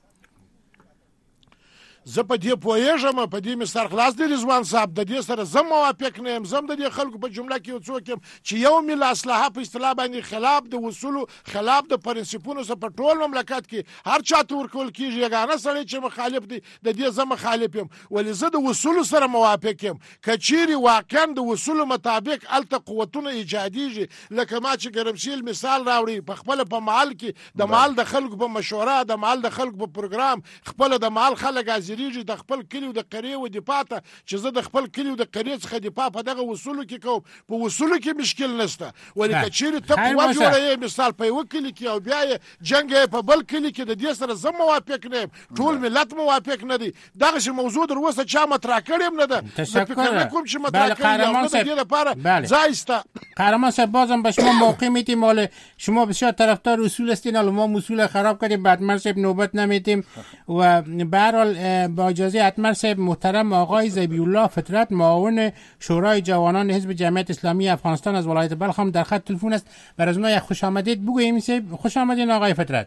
زه په دې پوهېږم په دې مې سرخلاص دی رضوان صاحب د دې سره زه موافق نه یم زه هم د دې خلکو په جمله کې یو څوک یم چې یو مل اصلاحه په اصطلاح باندې خلاف د اصولو خلاف د پرنسپونو سره په ټول مملکت کې هر چا ته ورکول کېږي یګانه سړی چې مخالف دی د دې زه مخالف یم ولې زه د اصولو سره موافق یم که چیرې واقعا د اصولو مطابق هلته قوتونه ایجادیږي لکه ما چې ګرمسیل مثال راوړي په خپله په محل کې د محل د خلکو په مشوره د محل د خلکو په پروګرام خپله د محل خلک د خپل کلی او د قریې و دفاع ته چې زه د خپل کلی او د قریې څخه دفاع په دغه اصولو کې کوم په اصولو کې مشکل نشته ولې که چیرې ته قوه جوړوې مثال په یوه کلي کې او بیا یې جنګ یې په بل کلي کې د دې سره زه موافق نه یم ټول ملت موافق نه دی دغسې موضوع در اوسه چا مطرح کړی هم نه ده زه فکر نه کوم چې مطرح کړی او نه د دې لپاره ځای شته قهرمان صاحب بازم به شما موقع میدیم حالا شما بسیار طرفدار اصول هستین حالا ما اصول خراب کردیم بعد من صاحب نوبت نمیدیم و به هر حال با اجازه اتمر صاحب محترم آقای ذبیح الله فطرت معاون شورای جوانان حزب جمعیت اسلامی افغانستان از ولایت بلخ هم در خط تلفن است بر از ما یک خوش آمدید بگوییم صاحب خوش آمدین آقای فطرت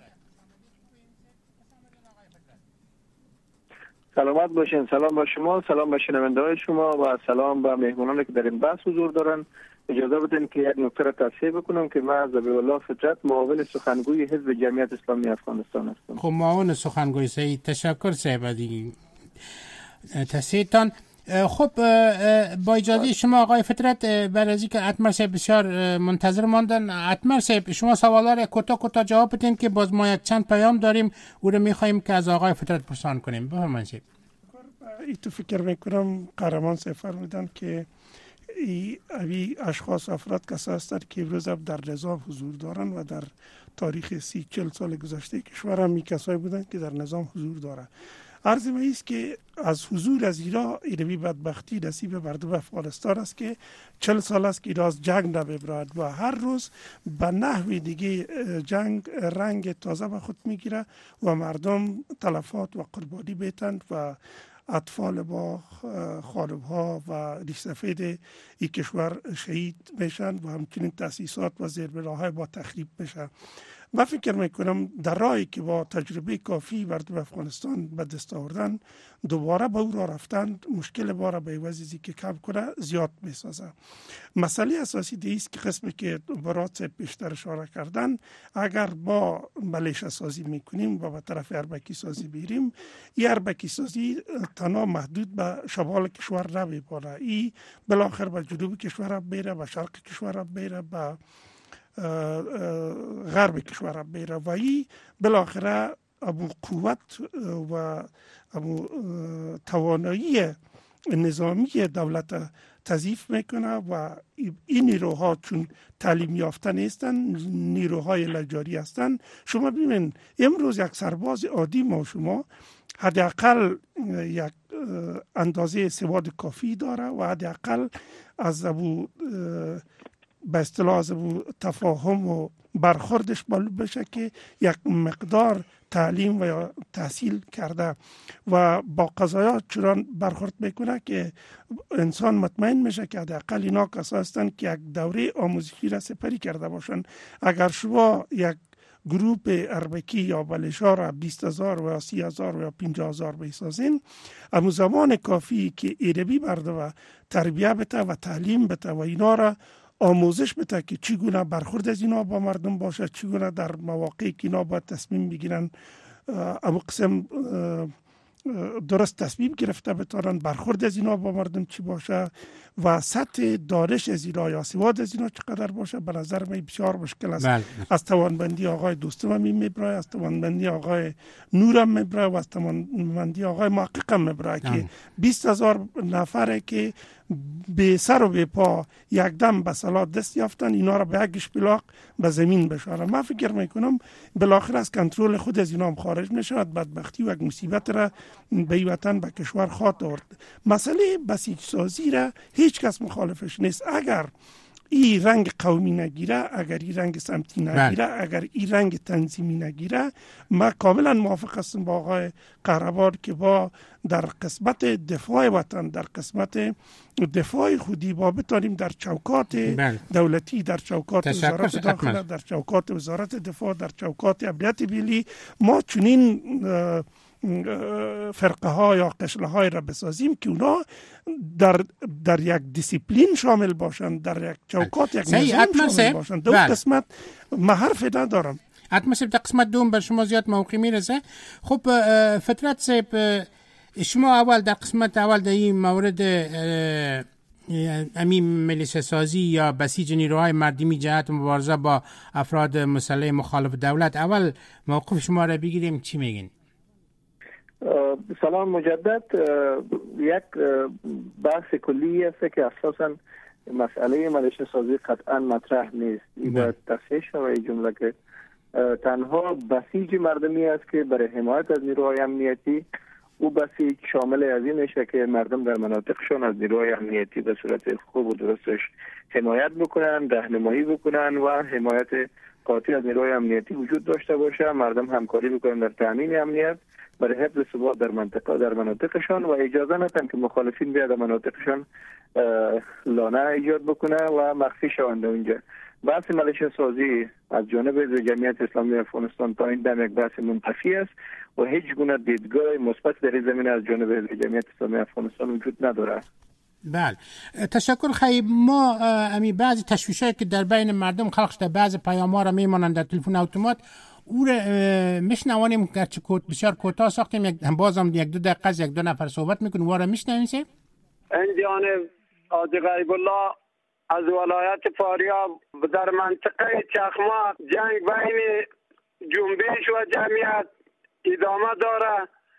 سلامت باشین سلام با شما سلام به شنونده‌های شما و سلام به مهمانانی که در این بحث حضور دارن اجازه بدین که یک نکته را تصحیح بکنم که من ذبیح الله فطرت معاون سخنگوی حزب جمعیت اسلامی افغانستان هستم خب معاون سخنگوی صحیح تشکر صاحب دیگه تصحیحتان خب با اجازه شما آقای فطرت بعد از اینکه اتمر صاحب بسیار منتظر ماندن اتمر صاحب شما سوالا را کوتاه جواب بدین که باز ما یک چند پیام داریم او رو میخوایم که از آقای فطرت پرسان کنیم بفرمایید ای تو فکر میکنم قهرمان صاحب فرمودن که ای اشخاص افراد کسا هستند که امروز در نظام حضور دارن و در تاریخ 30-40 سال گذشته کشور هم این کسایی بودن که در نظام حضور داره. عرض ما ایست که از حضور از ایران ایروی بدبختی نصیب مردم افغانستان است که 40 سال است که ایران از جنگ نمیبرد و هر روز به نحوی دیگه جنگ رنگ تازه به خود میگیره و مردم تلفات و قربانی بیتند و اطفال با خانم‌ها و ریش سفید این کشور شهید میشن و همچنین تأسیسات و زیربناهای با تخریب میشن. من فکر میکنم در راهی که با تجربه کافی مردم افغانستان به دست آوردن دوباره به او را رفتن مشکل باره به وضعی که کم کنه زیاد میسازه. مسئله اساسی دیست که قسمی که برات بیشتر اشاره کردن اگر با ملیشه سازی میکنیم و به طرف اربکی سازی بیریم این اربکی سازی تنها محدود به شمال کشور نمیباره، این بالاخره به جنوب کشور هم میره، به شرق کشور هم میره، به غرب کشور هم میره و این بالاخره ابو قوت و ابو توانایی نظامی دولت تضعیف میکنه و این نیروها چون تعلیم یافته نیستن، نیروهای لجاری هستن. شما ببینید امروز یک سرباز عادی ما شما حداقل یک اندازه سواد کافی داره و حداقل از ابو به اصطلاح از تفاهم و برخوردش معلوم بشه که یک مقدار تعلیم و تحصیل کرده و با قضایات چنان برخورد میکنه که انسان مطمئن میشه که حداقل اینا کسا هستند که یک دوره آموزشی را سپری کرده باشند. اگر شما یک گروپ اربکی یا بلشا را 20,000 و 30,000 و 50,000 بسازین، اما زمان کافی که ایربی برده و تربیه بده و تعلیم بده و اینا را آموزش بده که چگونه برخورد از اینا با مردم باشه، چگونه در مواقعی که اینا باید تصمیم بگیرن اما قسم درست تصمیم گرفته بتارن، برخورد از اینا با مردم چی باشه و سطح دانش از اینا یا سواد از اینا چقدر باشه، به نظر من بسیار مشکل است. از توانمندی آقای دوستم هم میبرای، از توانمندی آقای نورم میبرای و از توانمندی آقای محققم میبرای که 20,000 نفره که به سر و به پا یک دم به صلاح دست یافتن اینا را به یک گشپلاق به زمین بشارن. من فکر میکنم بالاخره از کنترل خود از اینا هم خارج نشود، بدبختی و یک مصیبت را به وطن به کشور خواهد آورد. مسئله بسیج سازی را هیچ کس مخالفش نیست. اگر این رنگ قومی نگیره، اگر این رنگ سمتی نگیره، اگر این رنگ تنظیمی نگیره، من کاملا موافق هستم با آقای قهرمان که با در قسمت دفاع وطن، در قسمت دفاع خودی با بتانیم در چوکات دولتی، در چوکات وزارت داخله، در چوکات وزارت دفاع، در چوکات امنیت ملی ما چنین فرقه ها یا قشله های را بسازیم که اونا در یک دیسیپلین شامل باشن، در یک چوکات یک نظام شامل باشن. دو قسمت من حرف ندارم. حتما سیب در قسمت دوم بر شما زیاد موقع میرسه. خب فطرت سیب شما اول در قسمت اول در این مورد امین ملیشه سازی یا بسیج نیروهای مردمی جهت مبارزه با افراد مسلح مخالف دولت، اول موقف شما را بگیریم، چی میگین؟ سلام مجدد. یک بحث کلی است که اساساً مسئله ملیشه سازی قطعا مطرح نیست. این باید تصحیح شود جمله که تنها بسیج مردمی است که برای حمایت از نیروهای امنیتی او بسیج شامل از این میشه که مردم در مناطقشون از نیروهای امنیتی به صورت خوب و درستش حمایت بکنن، راهنمایی بکنن و حمایت قاطع از نیروهای امنیتی وجود داشته باشه. مردم همکاری بکنن در تامین امنیت برای حفظ ثبات در مناطقشان و اجازه ندن که مخالفین بیاد در مناطقشان لانه ایجاد بکنه و مخفی شوند اونجا. بحث ملیشه سازی از جانب جمعیت اسلامی افغانستان تا این دم یک بحث منتفی است و هیچ گونه دیدگاه مثبت در این زمینه از جانب جمعیت اسلامی افغانستان وجود نداره. بله، تشکر. خیلی ما امی بعضی تشویشایی که در بین مردم خلق شده، بعضی پیام‌ها را میمانند در تلفن اتومات، او را میشنوانیم که بسیار کوتاه ساختیم، بازم یک دو دقیقه از یک دو نفر صحبت میکنیم، وارا میشنویم. این جانب حاجی غیب الله از ولایت فاریاب در منطقه چخماق جنگ بین جنبش و جمعیت ادامه داره.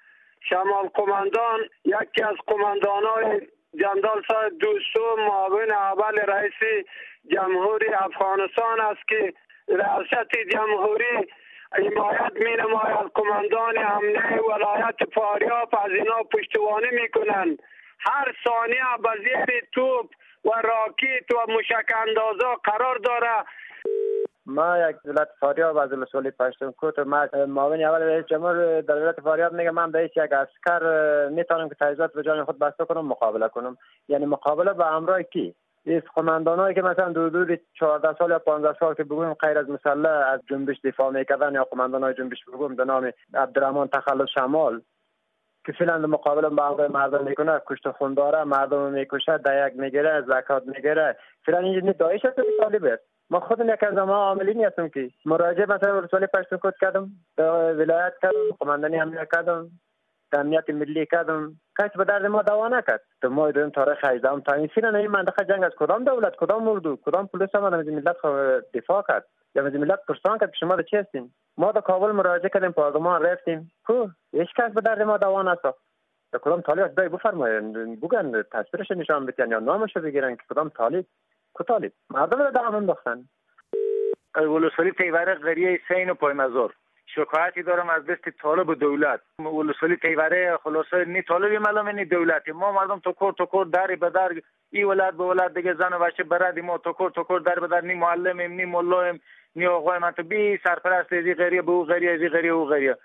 شمال قماندان یکی از قماندانای جنرال صاحب دوستو معاون اول رئیس جمهوری افغانستان است که ریاست جمهوری حمایت می نماید. قماندان امنیه ولایت فاریاب از اینا پشتوانه میکنن. هر ثانیه به زیر توپ و راکت و موشک اندازا قرار داره. ما یک ولایت فاریاب از ولسوالی پشتونکوت ما معاون اول رئیس جمهور در ولایت فاریاب میگه من به یک عسکر میتونم که تجهیزات به جان خود بسته کنم مقابله کنم. یعنی مقابله با همراه کی؟ این قماندانایی که مثلا دور 14 سال یا 15 سال که بگویم غیر از مسلح از جنبش دفاع میکردن یا قماندانای جنبش بگویم به نام عبدالرحمن تخلص شمال که فعلا مقابله با همراه مردم میکنه، کشت خون داره، مردم میکشه، دیگ میگیره، زکات میگیره. فعلا این داعش است طالب. ما خودم یک از ما عاملین هستم که مراجعه مثلا ولسوالی پشتونکوت کردم، ولایت کردم، قماندانی امنیت کردم، امنیت ملی کردم، کس به درد ما دوا نکرد. تو ما داریم تاریخ 18 تا این سینه این منطقه جنگ از کدام دولت، کدام اردو، کدام پلیس ما از ملت دفاع کرد یا از ملت پرسان کرد که شما چی هستین؟ ما در کابل مراجعه کردیم، پارلمان رفتیم، کو هیچ کس به درد ما دوا نساخت. در کدام طالب دای بفرمایید بگن تصویرش نشان بدن یا نامش بگیرن که کدام طالب کو طالب مردم رو دام انداختن. ولسوالی تیوره قریه حسین و پایمزار شکایتی دارم از دست طالب و دولت. ولسوالی تیوره خلاصه نی طالبی معلومه نی دولتی. ما مردم تو داری به در ای ولایت به ولایت دیگه زن و بچه برادی ما تو در به در نی معلمیم نی مولایم نی آقای من تو بی سرپرست ازی غریه به او غریه ازی غریه او غریه.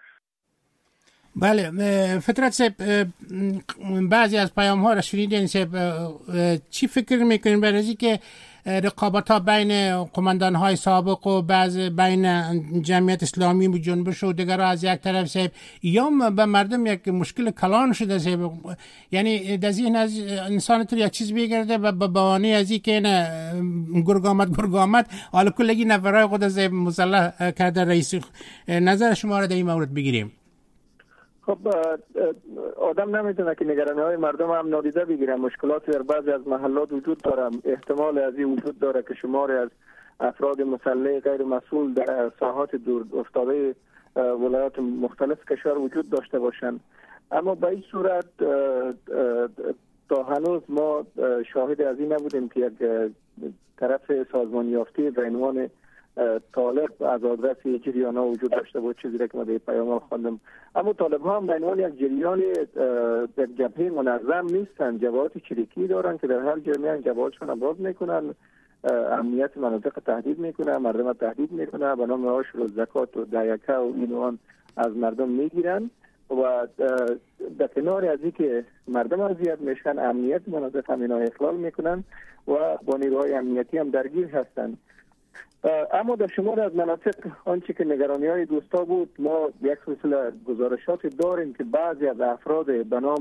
بله فطرت صاحب بعضی از پیام ها را شنیدین صاحب، چی فکر میکنین برای که رقابت ها بین قماندان های سابق و بین جمعیت اسلامی و جنبش و دیگر از یک طرف صاحب یا به مردم یک مشکل کلان شده صاحب؟ یعنی در ذهن از انسان تو یک چیز بگرده و به بهانه از این که گرگ آمد حالا کلگی نفرهای خود صاحب مسلح کرده. رئیس نظر شما را در این مورد بگیریم. خب آدم نمیتونه که نگرانی های مردم هم نادیده بگیره. مشکلات در بعضی از محلات وجود داره، احتمال از این وجود داره که شماری از افراد مسلح غیر مسئول در ساحات دور افتاده ولایات مختلف کشور وجود داشته باشند. اما به این صورت تا هنوز ما شاهد از این نبودیم که یک طرف سازمان یافته به عنوان طالب از آدرس جریان ها وجود داشته بود، چیزی که ما در پیام ها خواندم. اما طالب ها هم به عنوان یک جریان یک جبهه منظم نیستن، جبهات چریکی دارن که در هر جریان جبهاتشون باز میکنن، امنیت مناطق تهدید میکنن، مردم تهدید میکنن، به نام عاشر و زکات و دیکه و اینوان از مردم میگیرن و در کنار از این که مردم اذیت میشن، امنیت مناطق هم اینا اخلال میکنن و با نیروهای امنیتی هم درگیر هستن. اما در شمار از مناطق آنچه که نگرانی های دوستا بود، ما یک سلسله گزارشات داریم که بعضی از افراد به نام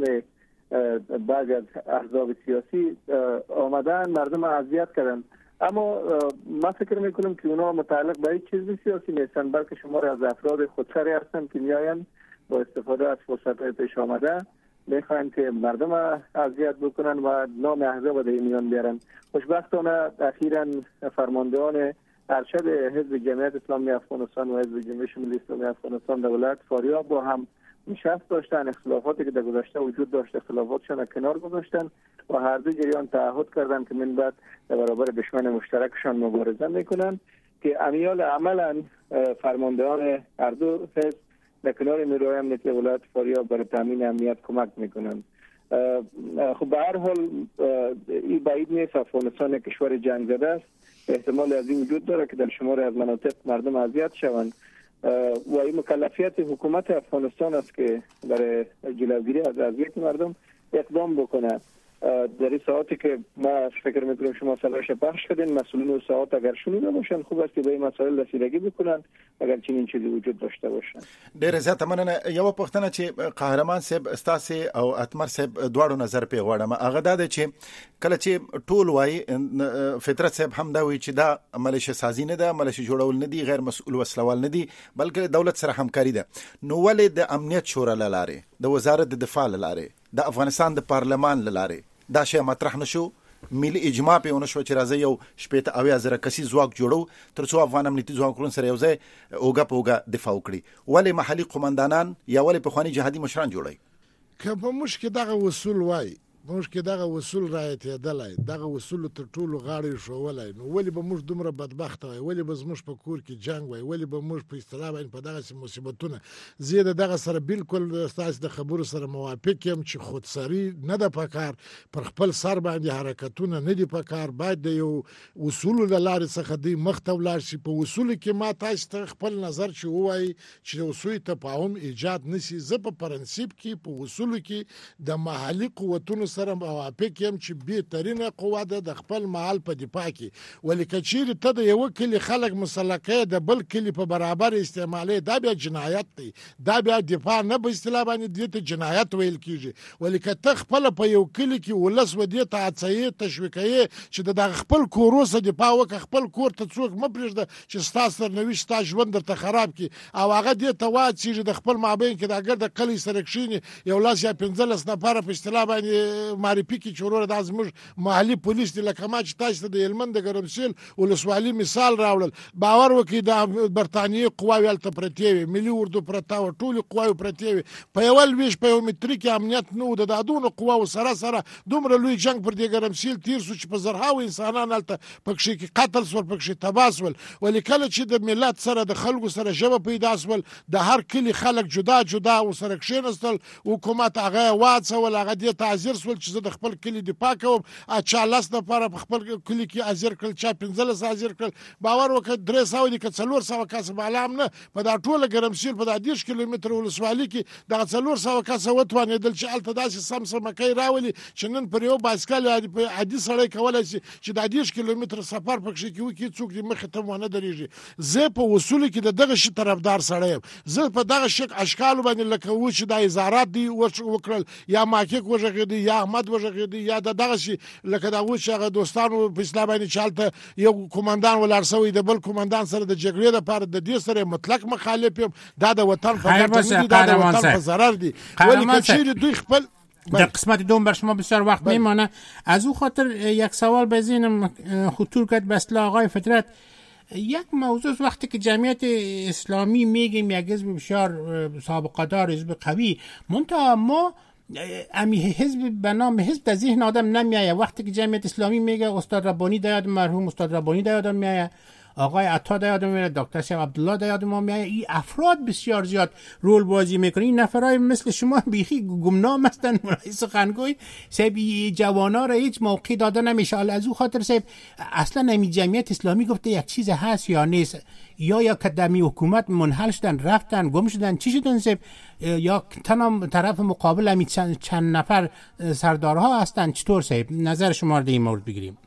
بعضی از احزاب سیاسی آمدن مردم اذیت کردن. اما ما فکر میکنم که اونا متعلق به هیچ چیز سیاسی نیستن، بلکه شمار از افراد خودسری هستن که میاین با استفاده از فرصت‌های پیش آمده میخواین که مردم اذیت بکنن و نام احزاب در میان بیارن. خوشبختانه اخیراً فرماندهان ارشد حزب جمعیت اسلامی افغانستان و حزب جنبش ملی اسلامی افغانستان در ولایت فاریاب با هم نشست داشتن، اختلافاتی که در گذشته وجود داشت اختلافاتشان کنار گذاشتن و هر دو جریان تعهد کردن که من بعد در برابر دشمن مشترکشان مبارزه میکنن که امیال عملا فرماندهان هر دو حزب در کنار نیروهای امنیتی ولایت فاریاب برای تامین امنیت کمک میکنن. خب به هر حال این بعید نیست، افغانستان کشور جنگ زده است، احتمال از این وجود داره که در شمار از مناطق مردم اذیت شوند و این مکلفیت حکومت افغانستان است که برای جلوگیری از اذیت مردم اقدام بکنه. در این ساعتی که ما فکر میکنم شما صلاحش پخش کردین، مسئولین ساعت اگر شنیده باشن خوب است که به این مسائل رسیدگی بکنن اگر چنین چیزی وجود داشته باشن. ډېر زیات مننه. یو پوښتنه چې قهرمان صاحب استاسي او اتمر صاحب دواړو نظر په غواړم، هغه دا چې کله چې ټول وای فطرت صاحب هم دا وی چې دا ملیشه سازی نه ده، ملیشه جوړول نه دي، غیر مسؤل وسلوال نه دي، بلکې دولت سره همکاري ده. نو ولې د امنیت شورا لاره، د وزارت دفاع لاره، د افغانستان د پارلمان لاره دا شی مطرح نشو؟ ملي اجماع په ونشو چې راځي یو شپېته اویا زره کسي ځواک جوړو ترڅو افغان امنیتي ځواکونو سره یو ځای اوګه پوګه دفاع وکړي. ولې محلي قومندانان یا ولې په خواني جهادي مشران جوړي؟ که په موږ کې دغه اصول وای، موږ کې دغه اصول رعایتېدلی، دغه اصولو تر ټولو غاړه ایښوولی، نو ولې به موږ دومره بدبخته وای؟ ولې به زموږ په کور کې جنګ وای؟ ولې به موږ په اصطلاح باندې په دغسې مصیبتونه؟ زه د دغه سره بالکل ستاسې د خبرو سره موافق یم چې خودسري نه ده پکار، پر خپل سر باندې حرکتونه نه دي پکار، باید د یو اصولو له لارې څخه دوی مخته ولاړ شي. په اصولو کې ما تاسو ته خپل نظر چې ووایي چې د سوء تفاهم ایجاد نشي. زه په پرنسیپ کې په اصولو کې د محلي قوتونو سره موافق یم چې بهترینه قوه ده د خپل محل په دفاع کې، ولې که چیرې ته د یوه کلي خلک مسلکه د بل کلي په برابر استعمالوي، دا بیا جنایت دی، دا بیا دفاع نه په اصطلاح باندې دې ته جنایت ویل کېږي. ولې که ته خپله په یو کلي کې ولس و دې ته هڅوې تشویقوې چې د دغه خپل کورو څخه دفاع وکړه، خپل کور ته څوک مه پرېږده چې ستا سرنوشت ستا ژوند درته خراب کړي، او هغه دې ته واچېږي د خپل مابین کې د ګرده کلي سره کښېني یو 10 یا 15 نفره په اصطلاح باندې معرفي کړي چې وروره دا زموږ محلي پولیس دي. لکه ما چې تاسو ته د هلمند د ګرمسیل ولسوالي مثال راوړل، باور وکړئ د برټانیې قواوې هلته پرتې وې، ملي اردو پرته وه، ټولې قواوې پرتې وې، په یوه لویشت په یو متري کې امنیت نه و. د دادونو قواو سره دومره لوی جنګ پر دې ګرمسیل تیر سو چې په زرهاوو انسانان هلته پکښې قتل سول، پکښې تباه سول. ولې کله چې د ملت سره د خلکو سره ژبه پیدا سول، د هر کلي خلک جدا جدا ورسره کښېنستل، حکومت هغه یې واڅول، هغه دې ته حاضر سول چې زه د خپل کلي دفاع کوم. چا 10 نفره په خپل کلي کې حاضر کړل، چا 15 حاضر کړل. باور وکړه 300 دي که 400 کسه بالا هم نه، په دا ټوله ګرمسیل په دا 10 کیلومتره ولسوالي کې دغه 400 کسه وتوانېدل چې هلته داسې سمسمکۍ راولي چې نن پر یو بایسکل عادي سړی کولی شي چې دا 10 کیلومتره سفر پکښې کې وکړي، څوک دې مخې ته ونه درېږي. زه په اصولو کې د دغه شي طرفدار سړی یم. زه په دغه اشکالو باندې لکه و چې دا اظهارات دي وکړل، یا ماکیک وژغېدی، یا احمد وژغېدی، یا د دغه شي لکه دا و چې هغه دوستانو په اصطلاح باندې چې هلته یو قومندان ولاړ سوی د بل قومندان سره د جګړې دپاره، د دې سره مطلق مخالف یم. دا د وطن په ګټه نه دي، دا د وطن په ضرر دي. ولې که چیرې دوی خپل در قسمت دوم بر شما بسیار وقت میمانه. از او خاطر یک سوال به ذهنم خطور کرد به اصطلاح آقای فطرت. یک موضوع وقتی که جمعیت اسلامی میگیم یک حزب بسیار سابقه دار، حزب قوی، منتها ما امی حزب به نام حزب در ذهن آدم نمیایه. وقتی که جمعیت اسلامی میگه استاد ربانی در یاد مرحوم استاد ربانی در یاد میایه، آقای عطا در یاد میاد، دکتر شیخ عبدالله در یاد ما میاد. این افراد بسیار زیاد رول بازی میکنن. این نفرای مثل شما بیخی گمنام هستن، رئیس سخنگوی صاحب جوانا را هیچ موقعی داده نمیشه. از او خاطر صاحب اصلا نمی جمعیت اسلامی گفته یک چیز هست یا نیست، یا کدمی حکومت منحل شدن، رفتن، گم شدن، چی شدن صاحب، یا تنها طرف مقابل همی چند نفر سردارها هستن. چطور صاحب نظر شما در این مورد بگیریم؟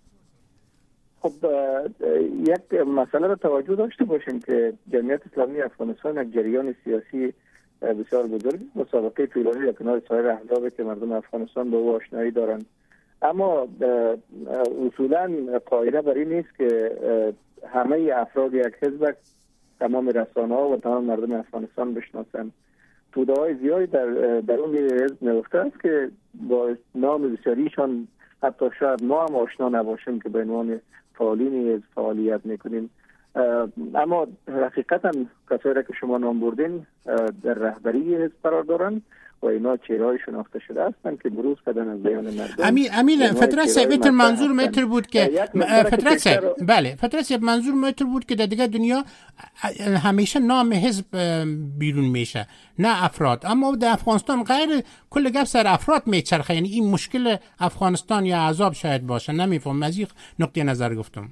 خب یک مسئله را توجه داشته باشیم که جمعیت اسلامی افغانستان یک جریان سیاسی بسیار بزرگ، مسابقه طولانی در کنار سایر احزابی که مردم افغانستان به او آشنایی دارند، اما اصولا قاعده بر این نیست که همه افراد یک حزب تمام رسانه‌ها و تمام مردم افغانستان بشناسند. توده‌های زیادی در اون حزب نوشته است که با نام بسیاریشان حتی شاید ما هم آشنا نباشیم که به عنوان فعالین حزب فعالیت میکنیم. اما حقیقتا کسایی که شما نام بردین در رهبری حزب قرار دارن و اینا چهره‌های شناخته شده هستند که بروز کردن از بیان مردم. امین فترت صاحب منظور متر بود که فترت صاحب بله فترت صاحب منظور متر بود که در دیگه دنیا همیشه نام حزب بیرون میشه نه افراد، اما در افغانستان غیر کل گپ سر افراد میچرخه. یعنی این مشکل افغانستان یا عذاب شاید باشه، نمیفهم. از این نقطه نظر گفتم.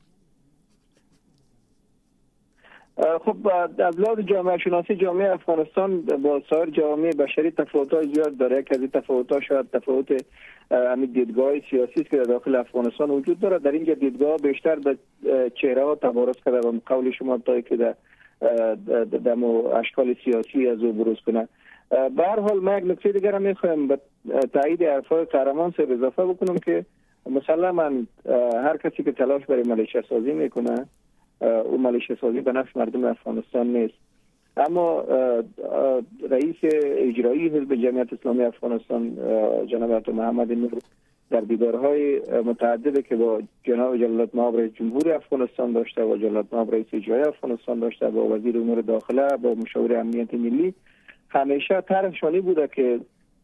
خب از لحاظ جامعه شناسی جامعه افغانستان با سایر جامعه بشری تفاوت‌های زیاد داره. یکی از این تفاوت‌ها شاید تفاوت همین دیدگاه سیاسی است که در داخل افغانستان وجود داره. در اینجا دیدگاه بیشتر به چهره‌ها تبارز کرده و قول شما تا که در اشکال سیاسی از او بروز کنه. به هر حال من یک نکته دیگر هم می‌خوایم به تایید حرفای قهرمان صاحب اضافه بکنم که مسلماً هر کسی که تلاش برای ملیشه سازی میکنه او ملیشه سازی به نفع مردم افغانستان نیست. اما رئیس اجرایی حزب جمعیت اسلامی افغانستان جناب عطا محمد نور در دیدارهای متعددی که با جناب جلالت مآب رئیس جمهوری افغانستان داشته و جلالت مآب رئیس اجرایی افغانستان داشته با وزیر امور داخله با مشاور امنیت ملی همیشه طرحشانی بوده که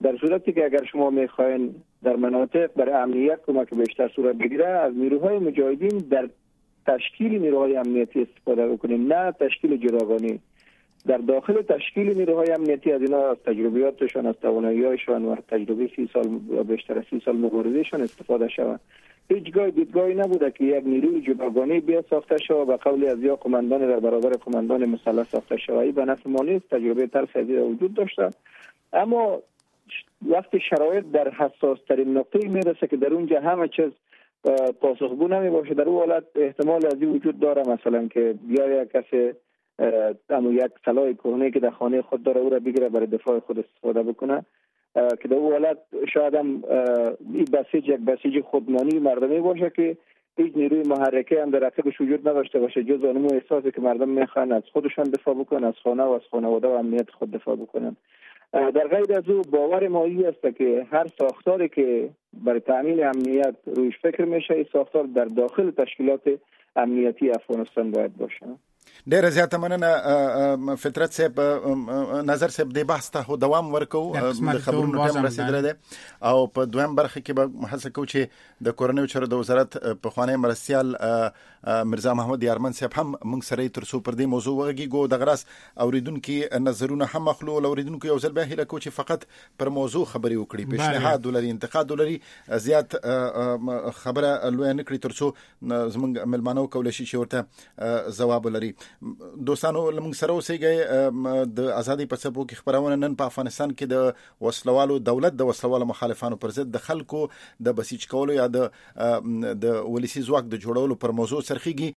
در صورتی که اگر شما میخواین در مناطق برای امنیت کمک بیشتر صورت بگیره، از نیروهای مجاهدین در تشکیل نیروهای امنیتی استفاده بکنیم، نه تشکیل جداگانه. در داخل تشکیل نیروهای امنیتی از اینا، از تجربیاتشان، از توانایی‌هاشان و از تجربه 30 سال یا بیشتر از 30 سال مبارزهشان استفاده شود. هیچگاه دیدگاهی نبوده که یک نیروی جداگانه بیا ساخته شود و قولی از یا قماندان در برابر قماندان مسلح ساخته شود. این به نفع ما نیست. تجربه تلخ از وجود داشته، اما وقتی شرایط در حساس ترین نقطه میرسه که در اونجا همه چیز پاسخگو نمی باشه، در اون حالت احتمال از این وجود داره مثلا که بیا یک کسی اما یک سلاح کهنه که در خانه خود داره او را بگیره برای دفاع خود استفاده بکنه، که در اون حالت شاید هم این بسیج یک بسیج خودمانی مردمی باشه که هیچ نیروی محرکه هم در رقیبش وجود نداشته باشه جز آنمو احساسی که مردم میخوان از خودشان دفاع بکنن، از خانه و از خانواده و امنیت خود دفاع بکنن. در غیر از او باور ما این است که هر ساختاری که برای تامین امنیت رویش فکر میشه، این ساختار در داخل تشکیلات امنیتی افغانستان باید باشه. ډیره زیاته مننه فطرت صاحب. نظر صاحب د بحث ته دوام ورکو، د خبرونو ټیم رسیدلی دی او په دویم برخه کې به هڅه کوو چې د کورنیو چارو د وزارت پخوانی مرستیال مرزا محمد یارمن صاحب هم موږ سره ترڅو پر دې موضوع وغږیږو. دغه راز اوریدونکو نظرونه هم اخلو، اوریدونکو یو ځل بیا هیله کوو چې فقط پر موضوع خبرې وکړي، پیشنهاد ولري، انتقاد ولري، زیات خبره لوی نه کړي ترڅو زموږ ملمانو کولای شي چې ورته ځواب ولري. دوستانو لمونږ سره اوسئ. د ازادي په څپو کې خبرونه نن په افغانستان کې د وسلوالو دولت د وسلوالو مخالفانو پر ضد د خلکو د بسیج کولو یا د ولسی ځواک د جوړولو پر موضوع سرخیږي.